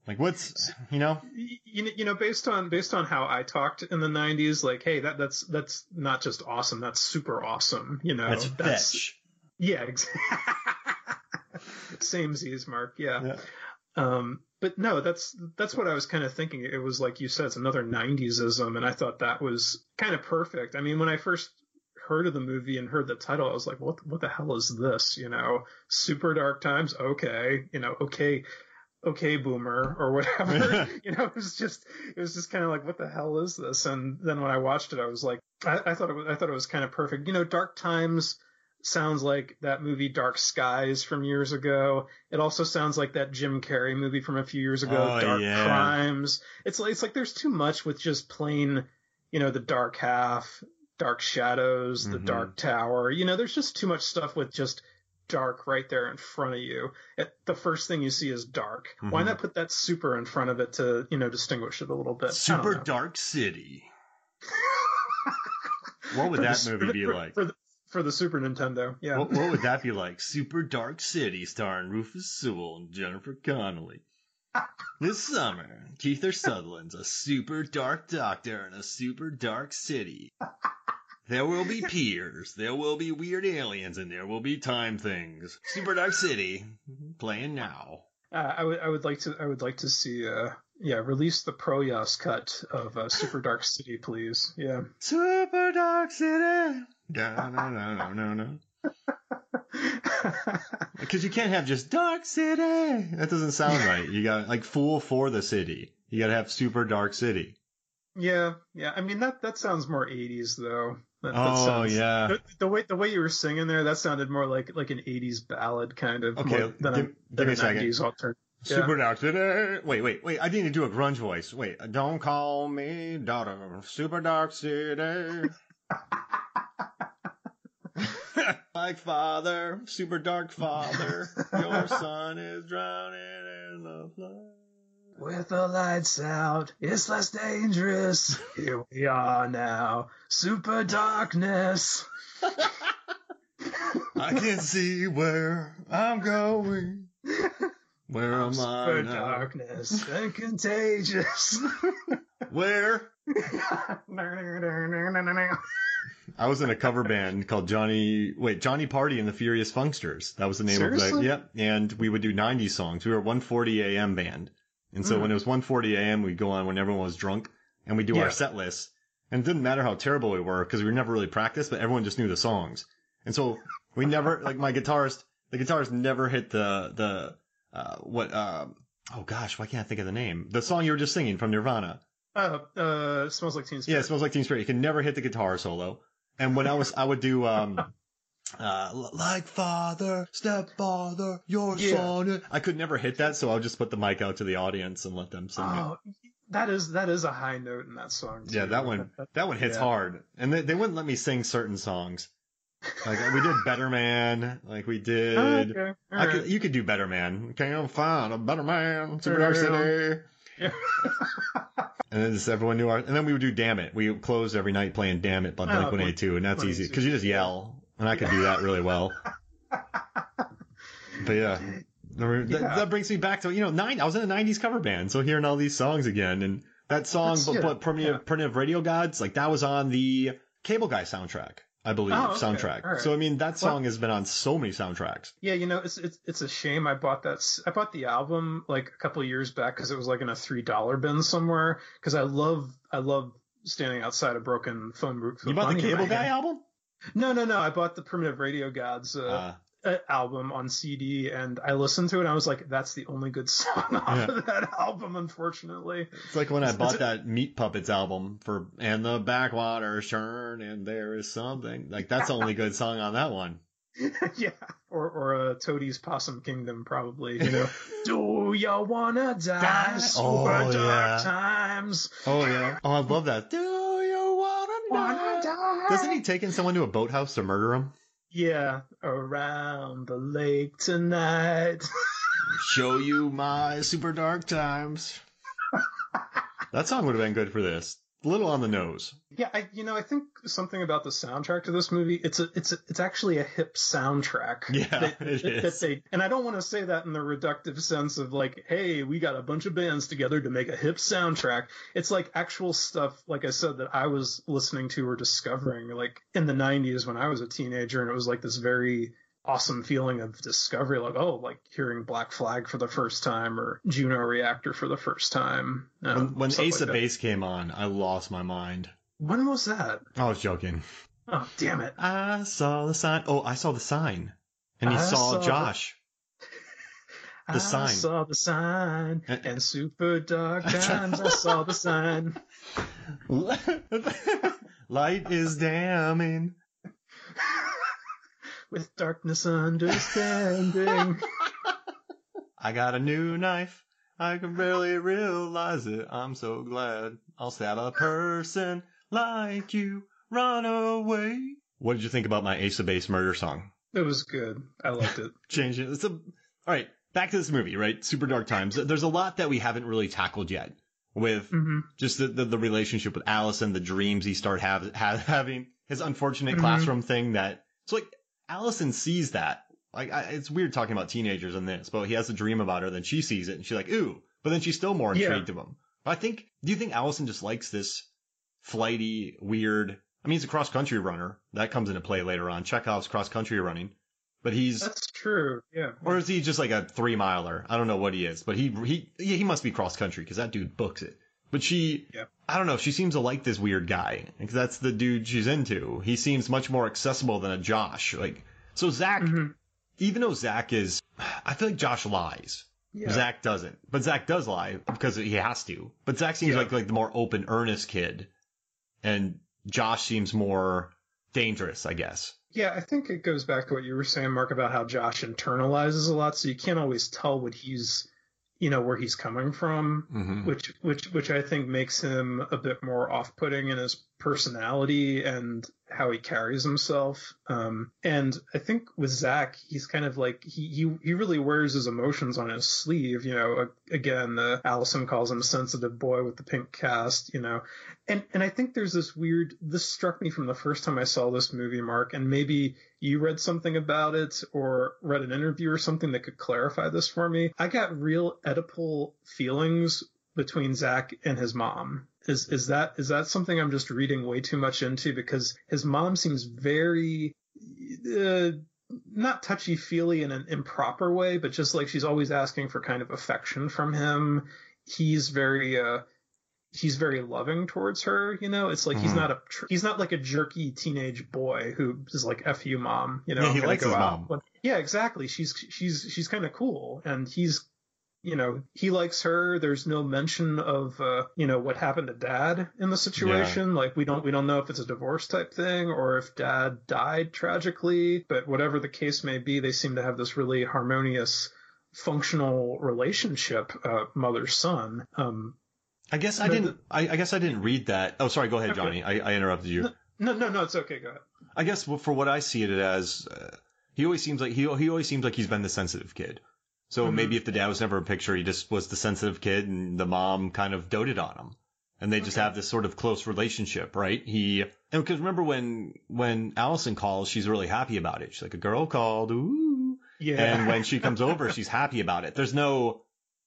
A: Like, what's, you know?
B: Based on how I talked in the 90s, like, hey, that's not just awesome, that's super awesome,
A: That's fetch.
B: Yeah, exactly. Same Z's, Mark. Yeah. But no, that's what I was kind of thinking. It was like you said, it's another 90s-ism, and I thought that was kind of perfect. I mean, when I first heard of the movie and heard the title, I was like, what the hell is this? Super Dark Times. Okay. Okay, boomer, or whatever. It was just kind of like, what the hell is this? And then when I watched it, I was like, I thought it was kind of perfect. Dark Times sounds like that movie Dark Skies from years ago. It also sounds like that Jim Carrey movie from a few years ago, Dark Crimes. It's like there's too much with just plain, the Dark Half, Dark Shadows, the Dark Tower. There's just too much stuff with just dark right there in front of you. The first thing you see is dark. Why not put that super in front of it to, distinguish it a little bit?
A: Super Dark City. What would that movie be like?
B: For the Super Nintendo, yeah.
A: What would that be like? Super Dark City, starring Rufus Sewell and Jennifer Connelly. This summer, Kiefer Sutherland's a super dark doctor in a super dark city. There will be piers, there will be weird aliens, and there will be time things. Super Dark City, playing now.
B: I would like to see release the Proyas cut of Super Dark City, please. Yeah.
A: Super Dark City. No. Because you can't have just Dark City. That doesn't sound right. You got like Fool for the City. You got to have Super Dark City.
B: Yeah. I mean that sounds more 80s though.
A: Yeah.
B: The way you were singing there, that sounded more like an 80s ballad kind of.
A: Okay, give me a second. Super Dark City. Wait. I need to do a grunge voice. Wait. Don't call me daughter. Super Dark City. Like father, super dark father, your son is drowning in the flood.
B: With the lights out, it's less dangerous. Here we are now, super darkness.
A: I can see where I'm going. Where am I
B: super
A: now?
B: Darkness and contagious.
A: Where? I was in a cover band called Johnny Party and the Furious Funksters. That was the name
B: Seriously?
A: of it. Yep. And we would do 90s songs. We were a 1:40 a.m. band. And so when it was 1:40 a.m., we'd go on when everyone was drunk and we'd do our set list. And it didn't matter how terrible we were because we were never really practiced, but everyone just knew the songs. And so we never, like the guitarist never hit oh gosh, why can't I think of the name? The song you were just singing from Nirvana.
B: Smells Like Teen Spirit.
A: Yeah, it Smells Like Teen Spirit. You can never hit the guitar solo. And when I would do, like father, stepfather, your son. I could never hit that, so I would just put the mic out to the audience and let them sing it.
B: That is a high note in that song too.
A: Yeah, that one hits hard. And they wouldn't let me sing certain songs. Like we did Better Man, like we did.
B: Okay. Right.
A: You could do Better Man. Can't find a better man. Super Dark City.
B: Yeah.
A: And then just everyone knew and then we would do Damn It. We closed every night playing Damn It by Blink-182, and that's easy because you just yell, and I could do that really well. But yeah. That brings me back to I was in a 90s cover band, so hearing all these songs again, and that song, but Primitive Radio Gods, like that was on the Cable Guy soundtrack, I believe, soundtrack. Right. So I mean that song has been on so many soundtracks.
B: Yeah, it's a shame I bought the album like a couple of years back because it was like in a $3 bin somewhere because I love standing outside a broken phone booth.
A: You bought the Cable Guy album?
B: No. I bought the Primitive Radio Gods album on CD, and I listened to it, and I was like, that's the only good song off of that album, unfortunately.
A: It's like when I bought that Meat Puppets album and the backwaters churn, and there is something. Like, that's the only good song on that one.
B: Yeah. Or Toadie's Possum Kingdom, probably, Do you wanna die? Super dark times.
A: Oh, yeah. Oh, I love that. Do you wanna die? Doesn't he take in someone to a boathouse to murder him?
B: Yeah, around the lake tonight.
A: Show you my super dark times. That song would have been good for this. a little on the nose.
B: Yeah, I think something about the soundtrack to this movie, it's actually a hip soundtrack.
A: Yeah, it is.
B: And I don't want to say that in the reductive sense of like, hey, we got a bunch of bands together to make a hip soundtrack. It's like actual stuff, like I said, that I was listening to or discovering like in the 90s when I was a teenager, and it was like this very awesome feeling of discovery, like, oh, like hearing Black Flag for the first time or Juno Reactor for the first time.
A: When Ace of Base came on, I lost my mind.
B: When was that?
A: I was joking.
B: Oh, damn it.
A: I saw the sign. Oh, I saw the sign. And you saw Josh. The sign.
B: I saw the sign. And super dark times, I saw the sign.
A: Light is damning.
B: With darkness understanding.
A: I got a new knife. I can barely realize it. I'm so glad I'll stab a person like you. Run away. What did you think about my Ace of Base murder song?
B: It was good. I liked it.
A: Change it. All right, back to this movie, right? Super Dark Times. There's a lot that we haven't really tackled yet with just the relationship with Allison, the dreams he started having, his unfortunate classroom thing that... It's like... Allison sees that. Like, it's weird talking about teenagers in this, but he has a dream about her, then she sees it, and she's like, ooh. But then she's still more intrigued of him. But do you think Allison just likes this flighty, weird... I mean, he's a cross-country runner. That comes into play later on. Chekhov's cross-country running. But he's...
B: That's true, yeah.
A: Or is he just like a 3-miler? I don't know what he is. But he must be cross-country, because that dude books it. But she... Yeah. I don't know, she seems to like this weird guy, because that's the dude she's into. He seems much more accessible than a Josh. Like, so Zach, even though Zach is, I feel like Josh lies. Yeah. Zach doesn't. But Zach does lie, because he has to. But Zach seems like the more open, earnest kid. And Josh seems more dangerous, I guess.
B: Yeah, I think it goes back to what you were saying, Mark, about how Josh internalizes a lot, so you can't always tell what he's... where he's coming from, which I think makes him a bit more off-putting in his personality and how he carries himself. And I think with Zach, he's kind of like, he really wears his emotions on his sleeve. Again, Allison calls him sensitive boy with the pink cast, and I think there's this struck me from the first time I saw this movie, Mark, and maybe you read something about it or read an interview or something that could clarify this for me. I got real Oedipal feelings between Zach and his mom. Is that something I'm just reading way too much into? Because his mom seems very not touchy-feely in an improper way, but just like she's always asking for kind of affection from him. He's very loving towards her, It's like he's not like a jerky teenage boy who is like F you, mom,
A: Yeah, he likes his mom.
B: But, yeah, exactly. She's kind of cool, and he's he likes her. There's no mention of what happened to dad in the situation. Yeah. Like we don't know if it's a divorce type thing or if dad died tragically, but whatever the case may be, they seem to have this really harmonious, functional relationship, mother-son.
A: I guess I didn't read that. Oh, sorry. Go ahead, Johnny. Okay. I interrupted you.
B: No, it's okay. Go ahead.
A: I guess for what I see it as, he always seems like he's been the sensitive kid. So maybe if the dad was never a picture, he just was the sensitive kid, and the mom kind of doted on him, and they just have this sort of close relationship, right? Because remember when Allison calls, she's really happy about it. She's like, a girl called, ooh. Yeah. And when she comes over, she's happy about it. There's no,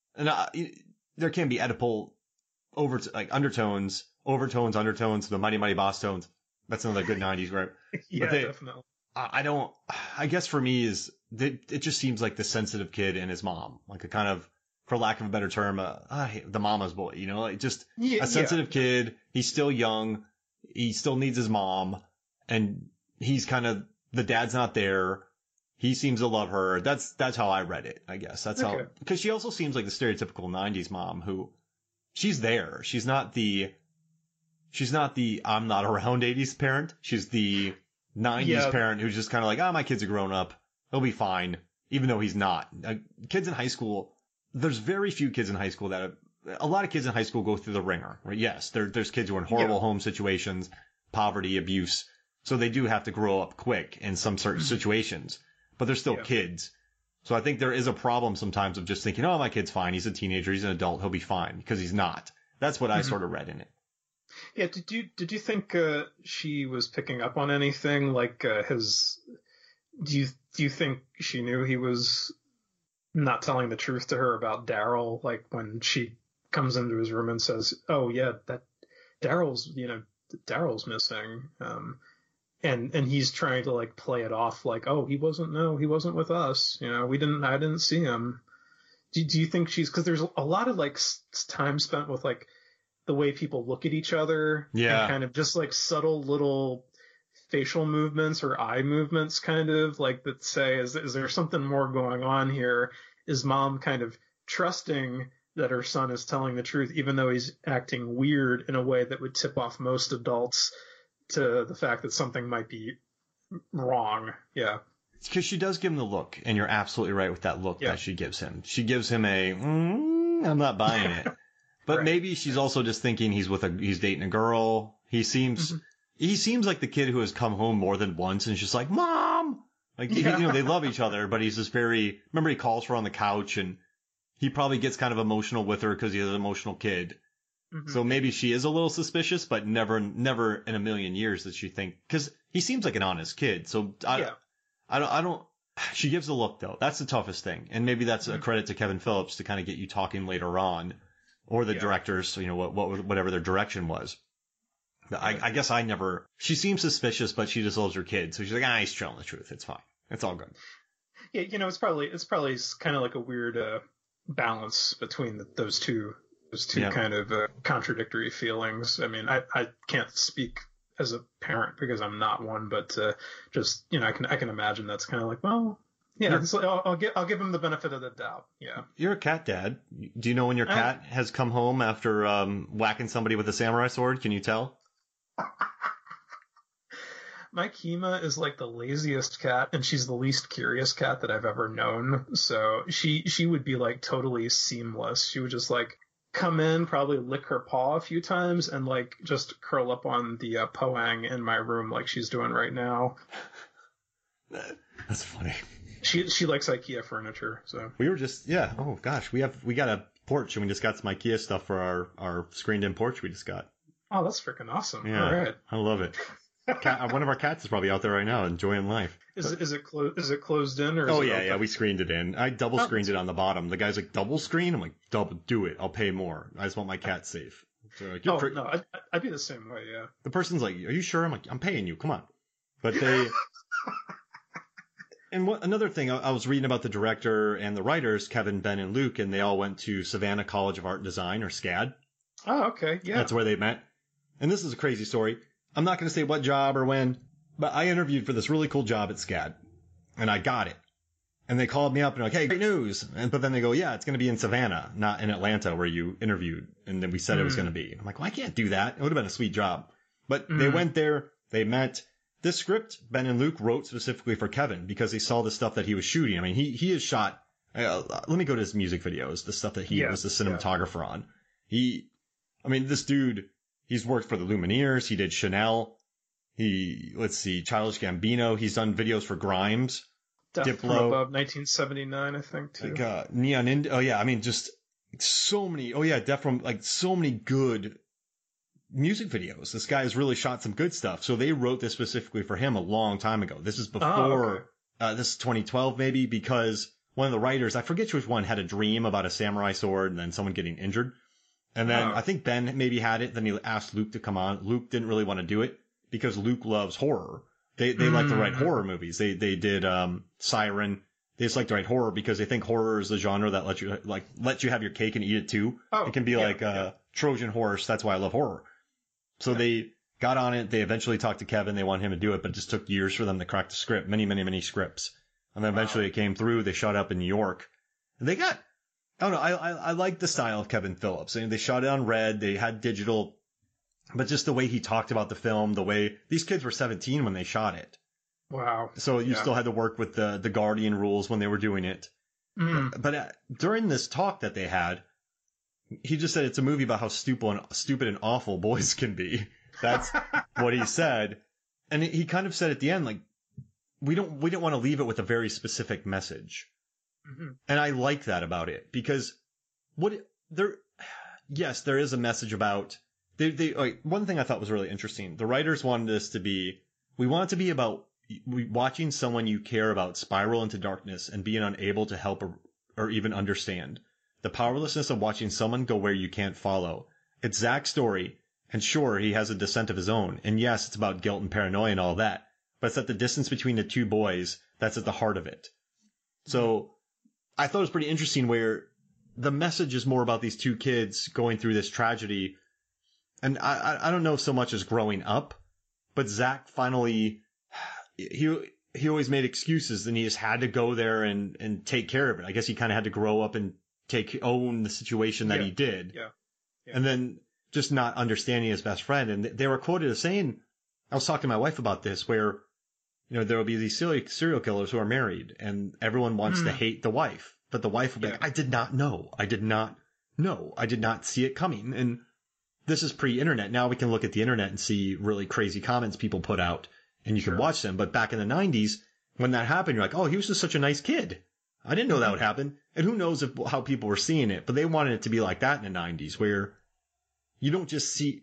A: there can be Oedipal undertones, overtones, undertones, the Mighty Mighty Boss tones. That's another good 90s, right?
B: Yeah, definitely.
A: I guess for me it just seems like the sensitive kid and his mom, like a kind of, for lack of a better term, the mama's boy, like just a sensitive kid. He's still young. He still needs his mom, and he's kind of, the dad's not there. He seems to love her. That's how I read it, I guess. That's how, because she also seems like the stereotypical 90s mom who, she's there. She's not the I'm not around 80s parent. She's the 90s parent who's just kind of like, my kid's a grown up. He'll be fine. Even though he's not. Kids in high school, there's very few kids in high school a lot of kids in high school go through the ringer, right? Yes, there's kids who are in horrible home situations, poverty, abuse. So they do have to grow up quick in some certain situations, but they're still kids. So I think there is a problem sometimes of just thinking, my kid's fine. He's a teenager. He's an adult. He'll be fine, because he's not. That's what I sort of read in it.
B: Yeah, did you think she was picking up on anything like his? Do you think she knew he was not telling the truth to her about Daryl? Like when she comes into his room and says, "Oh yeah, that Daryl's missing," and he's trying to like play it off like, "Oh, he wasn't with us. I didn't see him." Do you think because there's a lot of like time spent with like the way people look at each other,
A: yeah,
B: and kind of just like subtle little facial movements or eye movements, kind of like that say, is there something more going on here? Is mom kind of trusting that her son is telling the truth, even though he's acting weird in a way that would tip off most adults to the fact that something might be wrong? Yeah.
A: Because she does give him the look, and you're absolutely right with that look that she gives him. She gives him I'm not buying it. But right. Maybe she's also just thinking he's dating a girl. He seems like the kid who has come home more than once and is just like, Mom! Like, they love each other, but he's just remember he calls her on the couch and he probably gets kind of emotional with her because he's an emotional kid. Mm-hmm. So maybe she is a little suspicious, but never in a million years does she think, because he seems like an honest kid. So I don't, she gives a look though. That's the toughest thing. And maybe that's a credit to Kevin Phillips to kind of get you talking later on, or the directors, whatever their direction was. I guess she seems suspicious, but she just loves her kid. So she's like, he's telling the truth. It's fine. It's all good.
B: Yeah. It's probably kind of like a weird, balance between those two kind of contradictory feelings. I mean, I can't speak as a parent because I'm not one, but just I can imagine that's kind of like, well, yeah, I'll give him the benefit of the doubt. Yeah,
A: you're a cat dad. Do you know when your cat has come home after whacking somebody with a samurai sword? Can you tell?
B: My Kima is like the laziest cat, and she's the least curious cat that I've ever known. So she would be like totally seamless. She would just like come in, probably lick her paw a few times, and like just curl up on the poang in my room like she's doing right now.
A: That's funny.
B: She likes IKEA furniture. So
A: we were just Oh gosh, we got a porch, and we just got some IKEA stuff for our screened-in porch. We just got.
B: Oh, that's freaking awesome!
A: Yeah,
B: all right.
A: I love it. One of our cats is probably out there right now enjoying life.
B: Is it closed in or?
A: Oh yeah, we screened it in. I double screened it on the bottom. The guy's like, double screen. I'm like, do it. I'll pay more. I just want my cat safe. So like,
B: no, I'd be the same way. Yeah.
A: The person's like, are you sure? I'm like, I'm paying you. Come on. But they. And another thing, I was reading about the director and the writers, Kevin, Ben, and Luke, and they all went to Savannah College of Art and Design, or SCAD.
B: Oh, okay, yeah.
A: That's where they met. And this is a crazy story. I'm not going to say what job or when, but I interviewed for this really cool job at SCAD, and I got it. And they called me up and like, hey, great news. But then they go, yeah, it's going to be in Savannah, not in Atlanta where you interviewed. And then we said it was going to be. I'm like, well, I can't do that. It would have been a sweet job. But they went there, they met. This script, Ben and Luke wrote specifically for Kevin because they saw the stuff that he was shooting. I mean, he has shot, let me go to his music videos, the stuff that he was the cinematographer on. This dude, he's worked for the Lumineers. He did Chanel. Childish Gambino. He's done videos for Grimes.
B: Death from Above 1979, I think, too.
A: Like, Neon Indie. Oh, yeah. I mean, just so many. Oh, yeah. Death from, so many good music videos. This guy has really shot some good stuff. So they wrote this specifically for him a long time ago. This is before, this is 2012 maybe, because one of the writers, I forget which one, had a dream about a samurai sword and then someone getting injured. And then I think Ben maybe had it. Then he asked Luke to come on. Luke didn't really want to do it because Luke loves horror. They like to write horror movies. They did Siren. They just like to write horror because they think horror is the genre that lets you have your cake and eat it too. It can be Trojan horse. That's why I love horror. So they got on it. They eventually talked to Kevin. They wanted him to do it, but it just took years for them to crack the script. Many, many, many scripts. And then eventually it came through. They shot up in New York. And they got, I don't know, I like the style of Kevin Phillips. I mean, they shot it on red. They had digital, but just the way he talked about the film, the way these kids were 17 when they shot it.
B: Wow.
A: So you still had to work with the Guardian rules when they were doing it. But during this talk that they had, he just said it's a movie about how stupid and awful boys can be. That's what he said. And he kind of said at the end, like, we don't want to leave it with a very specific message. And I like that about it because there is a message about they like, one thing I thought was really interesting. The writers wanted this to be, we want it to be about watching someone you care about spiral into darkness and being unable to help or even understand. The powerlessness of watching someone go where you can't follow. It's Zach's story, and sure, he has a descent of his own, and yes, it's about guilt and paranoia and all that, but it's at the distance between the two boys that's at the heart of it. So I thought it was pretty interesting where the message is more about these two kids going through this tragedy. And I don't know so much as growing up, but Zach finally, he always made excuses and he just had to go there and take care of it. I guess he kind of had to grow up and own the situation that he did.
B: Yeah.
A: And then just not understanding his best friend. And they were quoted as saying, I was talking to my wife about this, where, there will be these serial killers who are married and everyone wants to hate the wife, but the wife will be like, I did not know. I did not know. I did not see it coming. And this is pre-internet. Now we can look at the internet and see really crazy comments people put out and you can watch them. But back in the 90s, when that happened, you're like, oh, he was just such a nice kid. I didn't know that would happen. And who knows how people were seeing it, but they wanted it to be like that in the 90s, where you don't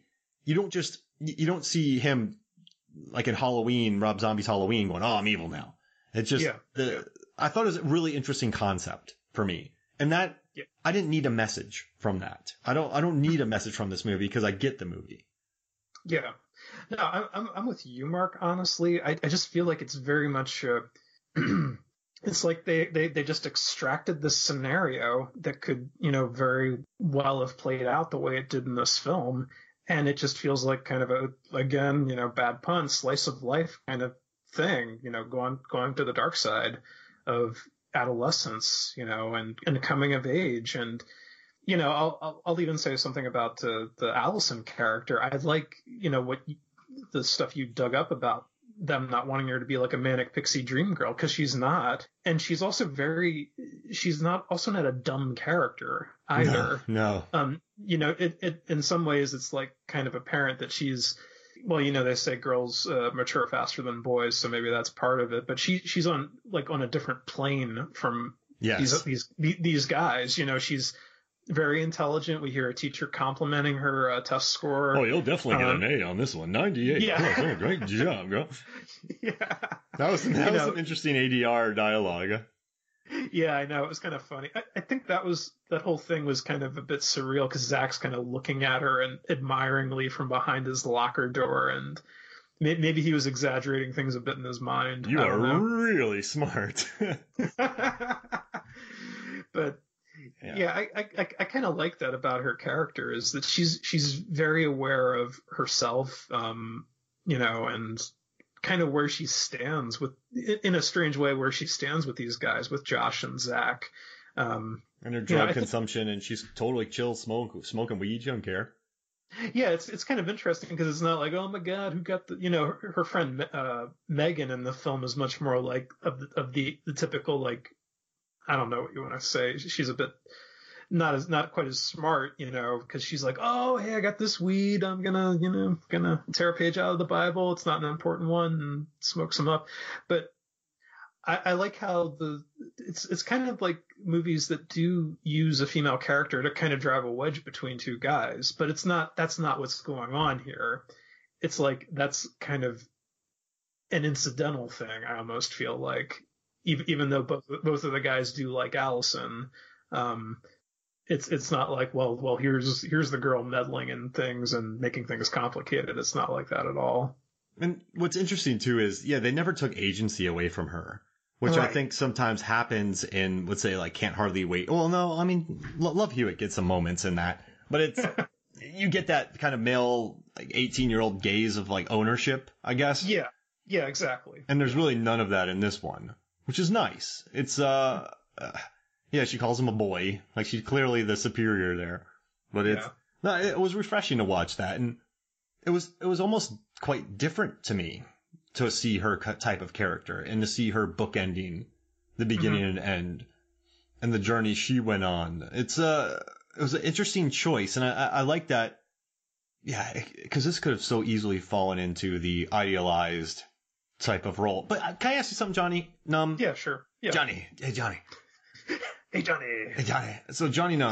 A: see him like in Halloween, Rob Zombie's Halloween, going, oh, I'm evil now. It's just, I thought it was a really interesting concept for me. And that, I didn't need a message from that. I don't need a message from this movie because I get the movie.
B: Yeah. No, I'm with you, Mark, honestly. I just feel like it's very much, it's like they just extracted this scenario that could, very well have played out the way it did in this film. And it just feels like kind of again, bad pun, slice of life kind of thing, going to the dark side of adolescence, and coming of age. And, I'll even say something about the Allison character. I like, the stuff you dug up about them not wanting her to be like a manic pixie dream girl, because she's not. And she's also she's not a dumb character either.
A: No.
B: It in some ways it's like kind of apparent that she's, well, they say girls mature faster than boys, so maybe that's part of it. But she's on a different plane from these guys. She's very intelligent. We hear a teacher complimenting her test score.
A: Oh, you'll definitely get an A on this one. 98. Yeah. Oh, great job, girl.
B: Yeah.
A: That was some interesting ADR dialogue.
B: Yeah, I know. It was kind of funny. I think that whole thing was kind of a bit surreal because Zach's kind of looking at her and admiringly from behind his locker door, and maybe he was exaggerating things a bit in his mind.
A: You are really smart.
B: But yeah, I kind of like that about her character, is that she's very aware of herself, and kind of where she stands in a strange way, where she stands with these guys, with Josh and Zach.
A: And her drug consumption, and she's totally chill, smoking weed. She don't care.
B: Yeah, it's kind of interesting because it's not like, oh my God, who got the, her friend Megan in the film is much more like of the typical, like, I don't know what you want to say. She's a bit not quite as smart, because she's like, oh, hey, I got this weed. I'm gonna tear a page out of the Bible. It's not an important one, and smoke some up. But I like how it's kind of like movies that do use a female character to kind of drive a wedge between two guys, but that's not what's going on here. It's like that's kind of an incidental thing. I almost feel like, even though both of the guys do like Allison, it's not like, well, here's the girl meddling in things and making things complicated. It's not like that at all.
A: And what's interesting too is, they never took agency away from her, which I think sometimes happens in, let's say, like Can't Hardly Wait. Well, no, I mean, Love Hewitt gets some moments in that, but it's, you get that kind of male, like 18-year-old gaze of like ownership, I guess.
B: Yeah, exactly.
A: And there's really none of that in this one, which is nice. It's, she calls him a boy. Like, she's clearly the superior there. But it was refreshing to watch that. And it was almost quite different to me to see her type of character and to see her bookending the beginning and end and the journey she went on. It was an interesting choice. And I like that. Yeah, because this could have so easily fallen into the idealized type of role. But can I ask you something, Johnny Numb?
B: Yeah, sure. Yeah.
A: Johnny. Hey, Johnny.
B: Hey, Johnny.
A: Hey, Johnny. So, Johnny Numb,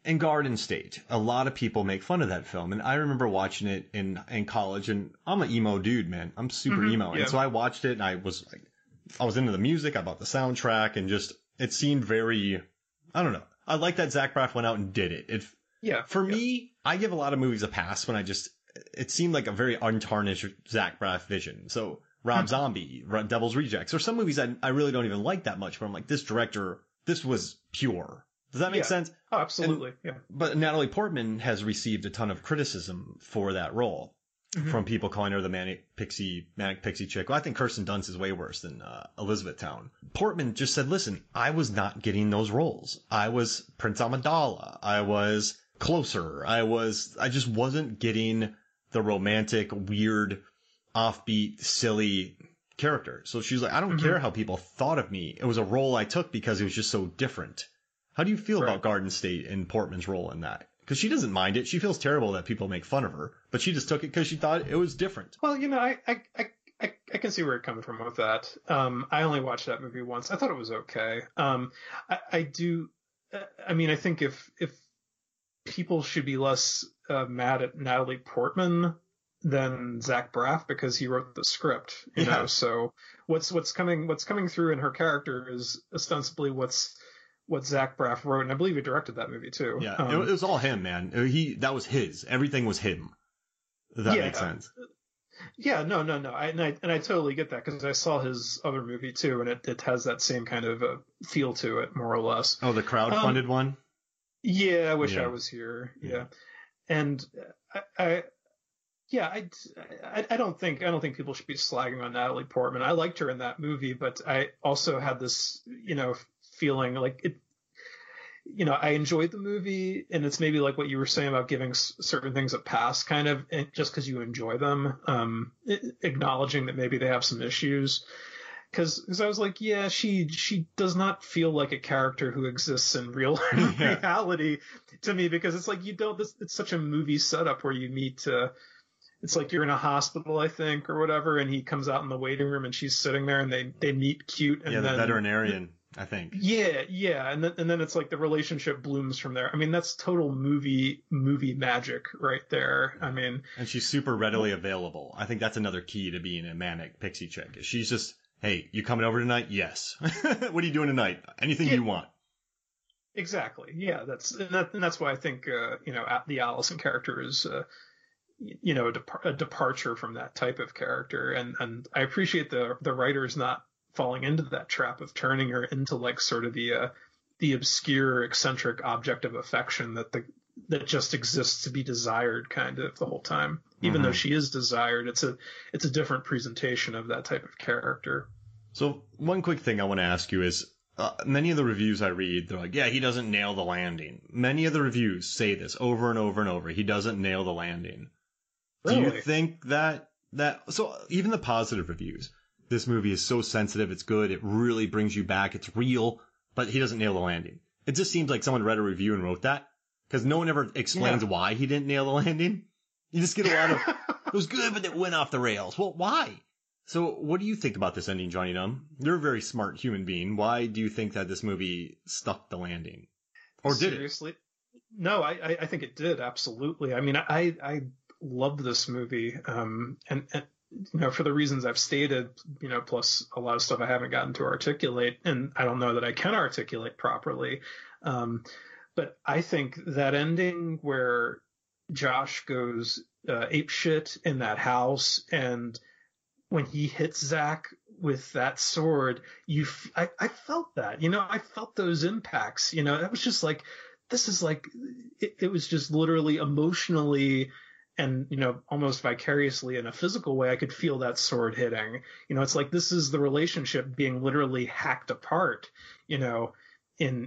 A: in Garden State, a lot of people make fun of that film, and I remember watching it in college. And I'm an emo dude, man. I'm super emo, and so I watched it, and I was into the music. I bought the soundtrack, and just it seemed very, I don't know. I like that Zach Braff went out and did it. For me, I give a lot of movies a pass when it seemed like a very untarnished Zach Braff vision. So Rob Zombie, Devil's Rejects, or some movies I really don't even like that much, but I'm like, this director, this was pure. Does that make sense?
B: Oh, absolutely.
A: But Natalie Portman has received a ton of criticism for that role from people calling her the manic pixie chick. Well, I think Kirsten Dunst is way worse than Elizabethtown. Portman just said, listen, I was not getting those roles. I was Prince Amidala. I was Closer. I just wasn't getting the romantic, weird, offbeat, silly character. So she's like, I don't care how people thought of me. It was a role I took because it was just so different. How do you feel about Garden State and Portman's role in that? Because she doesn't mind it. She feels terrible that people make fun of her, but she just took it because she thought it was different.
B: Well, I can see where you're coming from with that. I only watched that movie once. I thought it was okay. I think if people should be less mad at Natalie Portman than Zach Braff because he wrote the script, you know. So what's coming through in her character is ostensibly what Zach Braff wrote, and I believe he directed that movie too.
A: Yeah, it was all him, man. That was his. Everything was him. Does that make sense?
B: Yeah, no. I totally get that because I saw his other movie too, and it has that same kind of feel to it, more or less.
A: Oh, the crowdfunded one.
B: Yeah, I wish I was here. Yeah, and I don't think people should be slagging on Natalie Portman. I liked her in that movie, but I also had this, feeling like it. I enjoyed the movie, and it's maybe like what you were saying about giving certain things a pass, kind of, just because you enjoy them, acknowledging that maybe they have some issues. Because I was like, yeah, she does not feel like a character who exists in reality to me, because it's like it's such a movie setup where you meet. It's like you're in a hospital, I think, or whatever, and he comes out in the waiting room and she's sitting there and they meet cute. And
A: the veterinarian, I think.
B: Yeah. And then it's like the relationship blooms from there. I mean, that's total movie magic right there. I mean. And
A: she's super readily available. I think that's another key to being a manic pixie chick. She's just, hey, you coming over tonight? Yes. What are you doing tonight? Anything you want.
B: Exactly. Yeah. That's why I think, the Allison character is, a departure from that type of character. And I appreciate the writers not falling into that trap of turning her into like sort of the obscure, eccentric object of affection that just exists to be desired kind of the whole time. Even though she is desired, it's a different presentation of that type of character.
A: So one quick thing I want to ask you is, many of the reviews I read, they're like, yeah, he doesn't nail the landing. Many of the reviews say this over and over and over. He doesn't nail the landing. Really? Do you think that so even the positive reviews, this movie is so sensitive, it's good, it really brings you back, it's real, but he doesn't nail the landing. It just seems like someone read a review and wrote that, because no one ever explains why he didn't nail the landing. You just get a lot of, it was good, but it went off the rails. Well, why? So what do you think about this ending, Johnny Numb? You're a very smart human being. Why do you think that this movie stuck the landing? Or did it?
B: Seriously? No, I think it did, absolutely. I mean, I loved this movie, and for the reasons I've stated, plus a lot of stuff I haven't gotten to articulate, and I don't know that I can articulate properly. But I think that ending where Josh goes apeshit in that house, and when he hits Zach with that sword, I felt that, I felt those impacts, it was just like, this is like, it was just literally emotionally and, almost vicariously in a physical way, I could feel that sword hitting. It's like, this is the relationship being literally hacked apart, in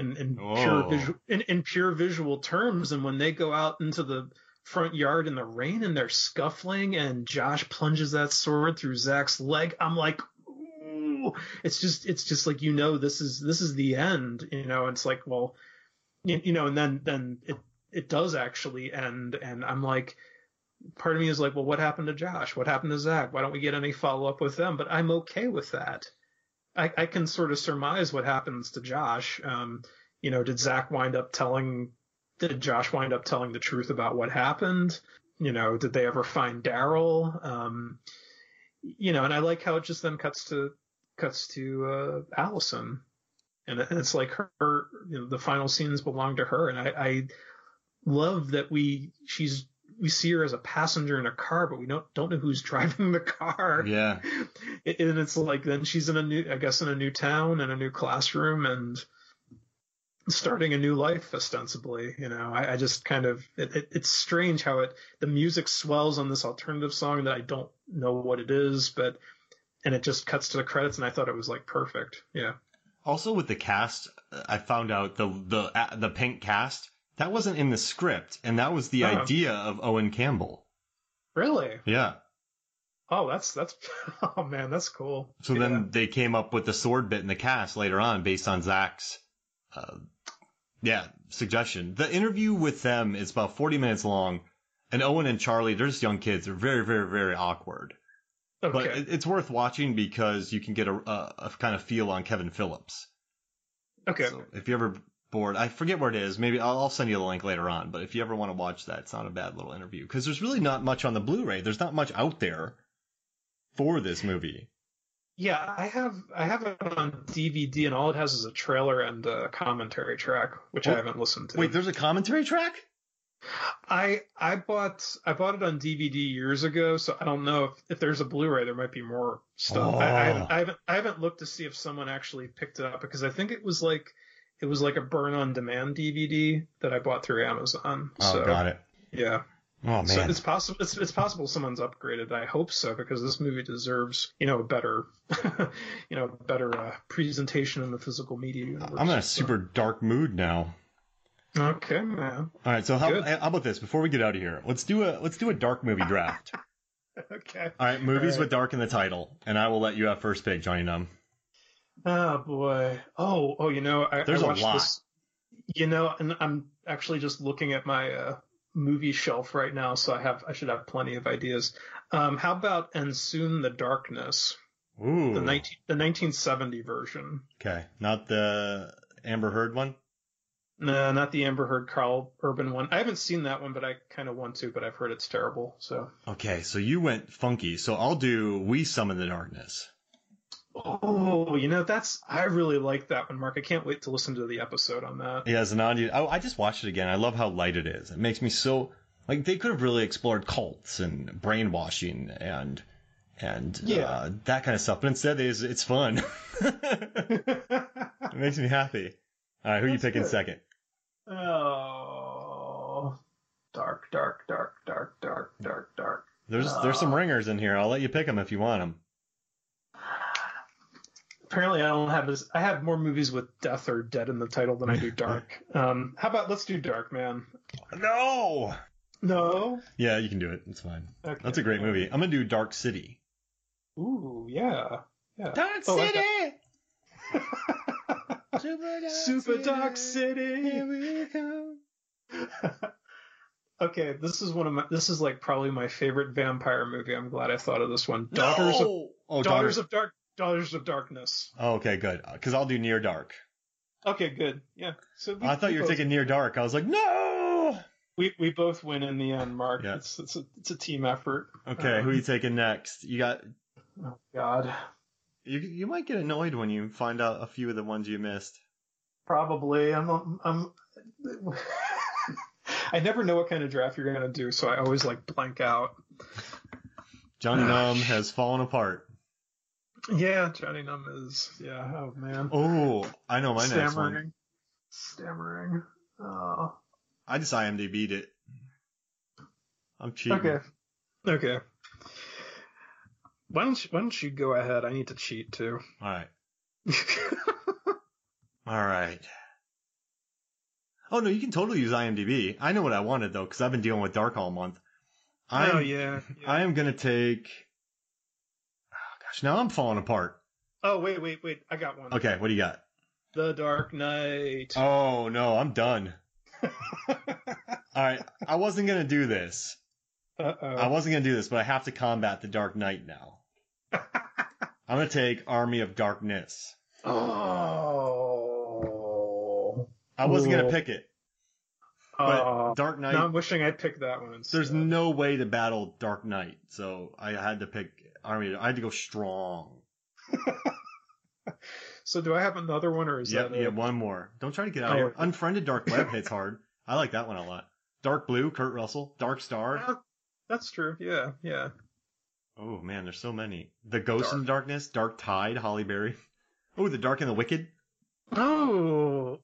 B: pure visual terms. And when they go out into the front yard in the rain and they're scuffling and Josh plunges that sword through Zach's leg, I'm like, ooh, it's just like, this is the end, and it's like, well, and then it does actually end. And I'm like, part of me is like, well, what happened to Josh? What happened to Zach? Why don't we get any follow up with them? But I'm okay with that. I can sort of surmise what happens to Josh. Did Zach wind up telling did Josh wind up telling the truth about what happened? You know, did they ever find Daryl? You know, and I like how it just then cuts to Allison, and it's like her, you know, the final scenes belong to her, and I love that we see her as a passenger in a car, but we don't know who's driving the car.
A: Yeah.
B: And it's like then she's in a new town and a new classroom and starting a new life ostensibly. You know, I just kind of it's strange how the music swells on this alternative song that I don't know what it is, and it just cuts to the credits, and I thought it was like perfect. Yeah.
A: Also with the cast, I found out the Pink cast, that wasn't in the script, and that was the idea of Owen Campbell.
B: Really?
A: Yeah.
B: Oh, that's oh man, that's cool.
A: So then they came up with the sword bit in the cast later on based on Zach's suggestion. The interview with them is about 40 minutes long, and Owen and Charlie, they're just young kids. They're very, very, very awkward. Okay. But it's worth watching because you can get a kind of feel on Kevin Phillips.
B: Okay.
A: So if you're ever bored, I forget where it is. Maybe I'll send you the link later on. But if you ever want to watch that, it's not a bad little interview because there's really not much on the Blu-ray. There's not much out there for this movie.
B: Yeah, I have it on DVD, and all it has is a trailer and a commentary track, which I haven't listened to.
A: Wait, there's a commentary track?
B: I bought it on DVD years ago, so I don't know if there's a Blu-ray. There might be more stuff.
A: Oh.
B: I haven't looked to see if someone actually picked it up because I think it was like a burn-on-demand DVD that I bought through Amazon.
A: Oh, got it.
B: Yeah.
A: Oh man,
B: so it's possible. It's possible someone's upgraded. I hope so because this movie deserves, you know, a better, presentation in the physical media universe.
A: I'm in a super dark mood now.
B: Okay, man.
A: All right, so how about this? Before we get out of here, let's do a dark movie draft.
B: Okay.
A: All right, movies with dark in the title, and I will let you have first pick, Johnny Numb.
B: Oh boy. Oh, you know,
A: there's
B: I watched
A: a lot.
B: This, you know, and I'm actually just looking at my movie shelf right now, so I should have plenty of ideas. How about And Soon the Darkness?
A: Ooh.
B: The 1970 version.
A: Okay, not the Amber Heard one?
B: No, not the Amber Heard Carl Urban one. I haven't seen that one, but I kind of want to, but I've heard it's terrible. So. Okay,
A: so you went funky. So I'll do We Summon the Darkness.
B: Oh, you know, I really like that one, Mark. I can't wait to listen to the episode on that.
A: Yeah, as an audience, I just watched it again. I love how light it is. It makes me so, like, they could have really explored cults and brainwashing and that kind of stuff. But instead, it's fun. It makes me happy. All right, who are you picking second?
B: Oh, dark.
A: There's some ringers in here. I'll let you pick them if you want them.
B: Apparently, I have more movies with death or dead in the title than I do dark. How about let's do dark, man?
A: No. Yeah, you can do it. It's fine. Okay. That's a great movie. I'm gonna do Dark City.
B: Ooh, yeah.
A: Dark City.
B: Super Dark City. Here we come. Okay, this is like probably my favorite vampire movie. I'm glad I thought of this one. Daughters of Darkness.
A: Oh, okay, good. Because I'll do Near Dark.
B: Okay, good. Yeah. So
A: I thought you were taking Near Dark. I was like, no.
B: We both win in the end, Mark. Yeah. It's a team effort.
A: Okay, who are you taking next? You got.
B: Oh God.
A: You might get annoyed when you find out a few of the ones you missed.
B: Probably. I'm I never know what kind of draft you're gonna do, so I always like blank out.
A: Johnny Numb has fallen apart.
B: Yeah, Johnny Numb is. Yeah. Oh man.
A: Oh, I know my next one.
B: Stammering. Oh.
A: I just IMDb'd it. I'm cheating.
B: Okay. Why don't you go ahead? I need to cheat too.
A: All right. All right. Oh no, you can totally use IMDb. I know what I wanted though, because I've been dealing with dark all month.
B: Yeah.
A: I am gonna take. Oh gosh, now I'm falling apart.
B: Oh wait! I got one.
A: Okay, what do you got?
B: The Dark Knight.
A: Oh no, I'm done. All right, I wasn't gonna do this. I wasn't gonna do this, but I have to combat the Dark Knight now. I'm gonna take Army of Darkness.
B: Oh.
A: I wasn't gonna pick it. But Dark Knight.
B: Now I'm wishing I picked that one instead.
A: There's no way to battle Dark Knight, so I had to pick. I had to go strong.
B: So do I have another one, or is that it?
A: Yeah, one more. Don't try to get out of here. Unfriended Dark Web hits hard. I like that one a lot. Dark Blue, Kurt Russell. Dark Star.
B: That's true. Yeah.
A: Oh man, there's so many. The Ghost in the Darkness, Dark Tide, Halle Berry. Oh, The Dark and the Wicked.
B: Oh.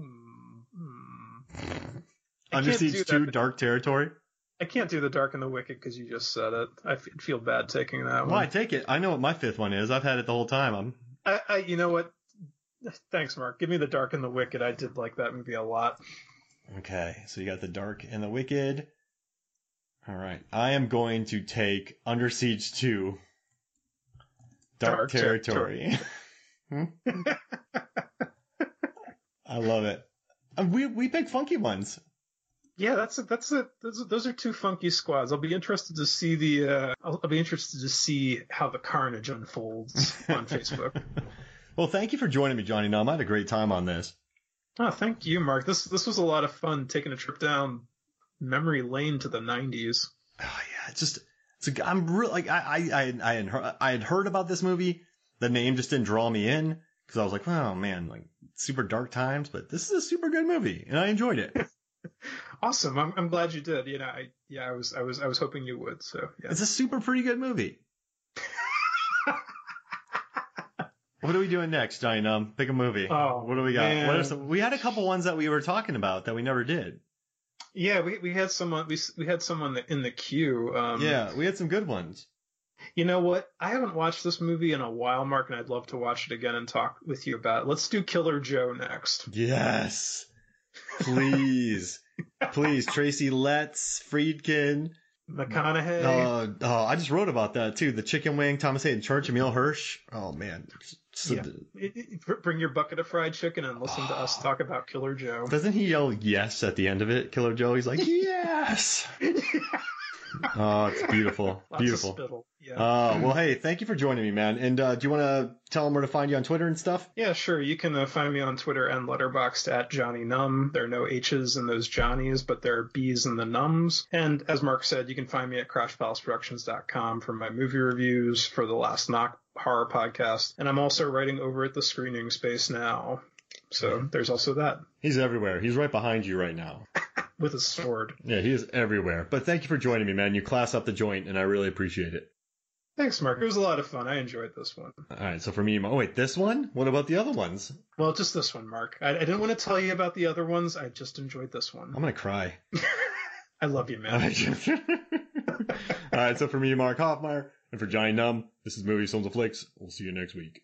A: Under Siege 2, Dark Territory.
B: I can't do The Dark and the Wicked because you just said it. I feel bad taking that one.
A: Well, I take it. I know what my fifth one is. I've had it the whole time.
B: You know what? Thanks, Mark. Give me The Dark and the Wicked. I did like that movie a lot.
A: Okay, so you got The Dark and the Wicked. All right. I am going to take Under Siege 2, Dark Territory. I love it. We picked funky ones.
B: Yeah, that's it. Those are two funky squads. I'll be interested to see I'll be interested to see how the carnage unfolds on Facebook.
A: Well, thank you for joining me, Johnny Numb. I had a great time on this.
B: Oh, thank you, Mark. This was a lot of fun taking a trip down memory lane to the 90s.
A: Oh yeah, I'm real like I had heard about this movie. The name just didn't draw me in because I was like, oh man, like super dark times, but this is a super good movie and I enjoyed it.
B: Awesome. I'm glad you did. You know, I was hoping you would. So yeah.
A: It's a super pretty good movie. What are we doing next, Johnny Numb? Pick a movie.
B: Oh,
A: what do we got?
B: Man.
A: We had a couple ones that we were talking about that we never did.
B: Yeah, we had someone we had someone in the queue.
A: Yeah, we had some good ones.
B: You know what? I haven't watched this movie in a while, Mark, and I'd love to watch it again and talk with you about it. Let's do Killer Joe next.
A: Yes. Please. Please. Tracy Letts, Friedkin.
B: McConaughey.
A: I just wrote about that too. The Chicken Wing, Thomas Hayden Church, Emile Hirsch. Oh man.
B: Bring your bucket of fried chicken and listen to us talk about Killer Joe.
A: Doesn't he yell yes at the end of it, Killer Joe? He's like, yes. Oh, it's beautiful. Beautiful.
B: Of spittle. Yeah.
A: Well, hey, thank you for joining me, man. And do you want to tell them where to find you on Twitter and stuff?
B: Yeah, sure. You can find me on Twitter and Letterboxd at Johnny Numb. There are no H's in those Johnnies, but there are B's in the Nums. And as Mark said, you can find me at CrashPalaceProductions.com for my movie reviews for the Last Knock horror podcast. And I'm also writing over at the Screening Space now. So there's also that.
A: He's everywhere. He's right behind you right now.
B: With a sword.
A: Yeah, he is everywhere. But thank you for joining me, man. You class up the joint, and I really appreciate it.
B: Thanks, Mark. It was a lot of fun. I enjoyed this one.
A: All right, so for me, wait, this one? What about the other ones?
B: Well, just this one, Mark. I didn't want to tell you about the other ones. I just enjoyed this one.
A: I'm going to cry.
B: I love you, man.
A: All right, so for me, Mark Hoffmeyer, and for Johnny Numb, this is Movies, Films, and Flicks. We'll see you next week.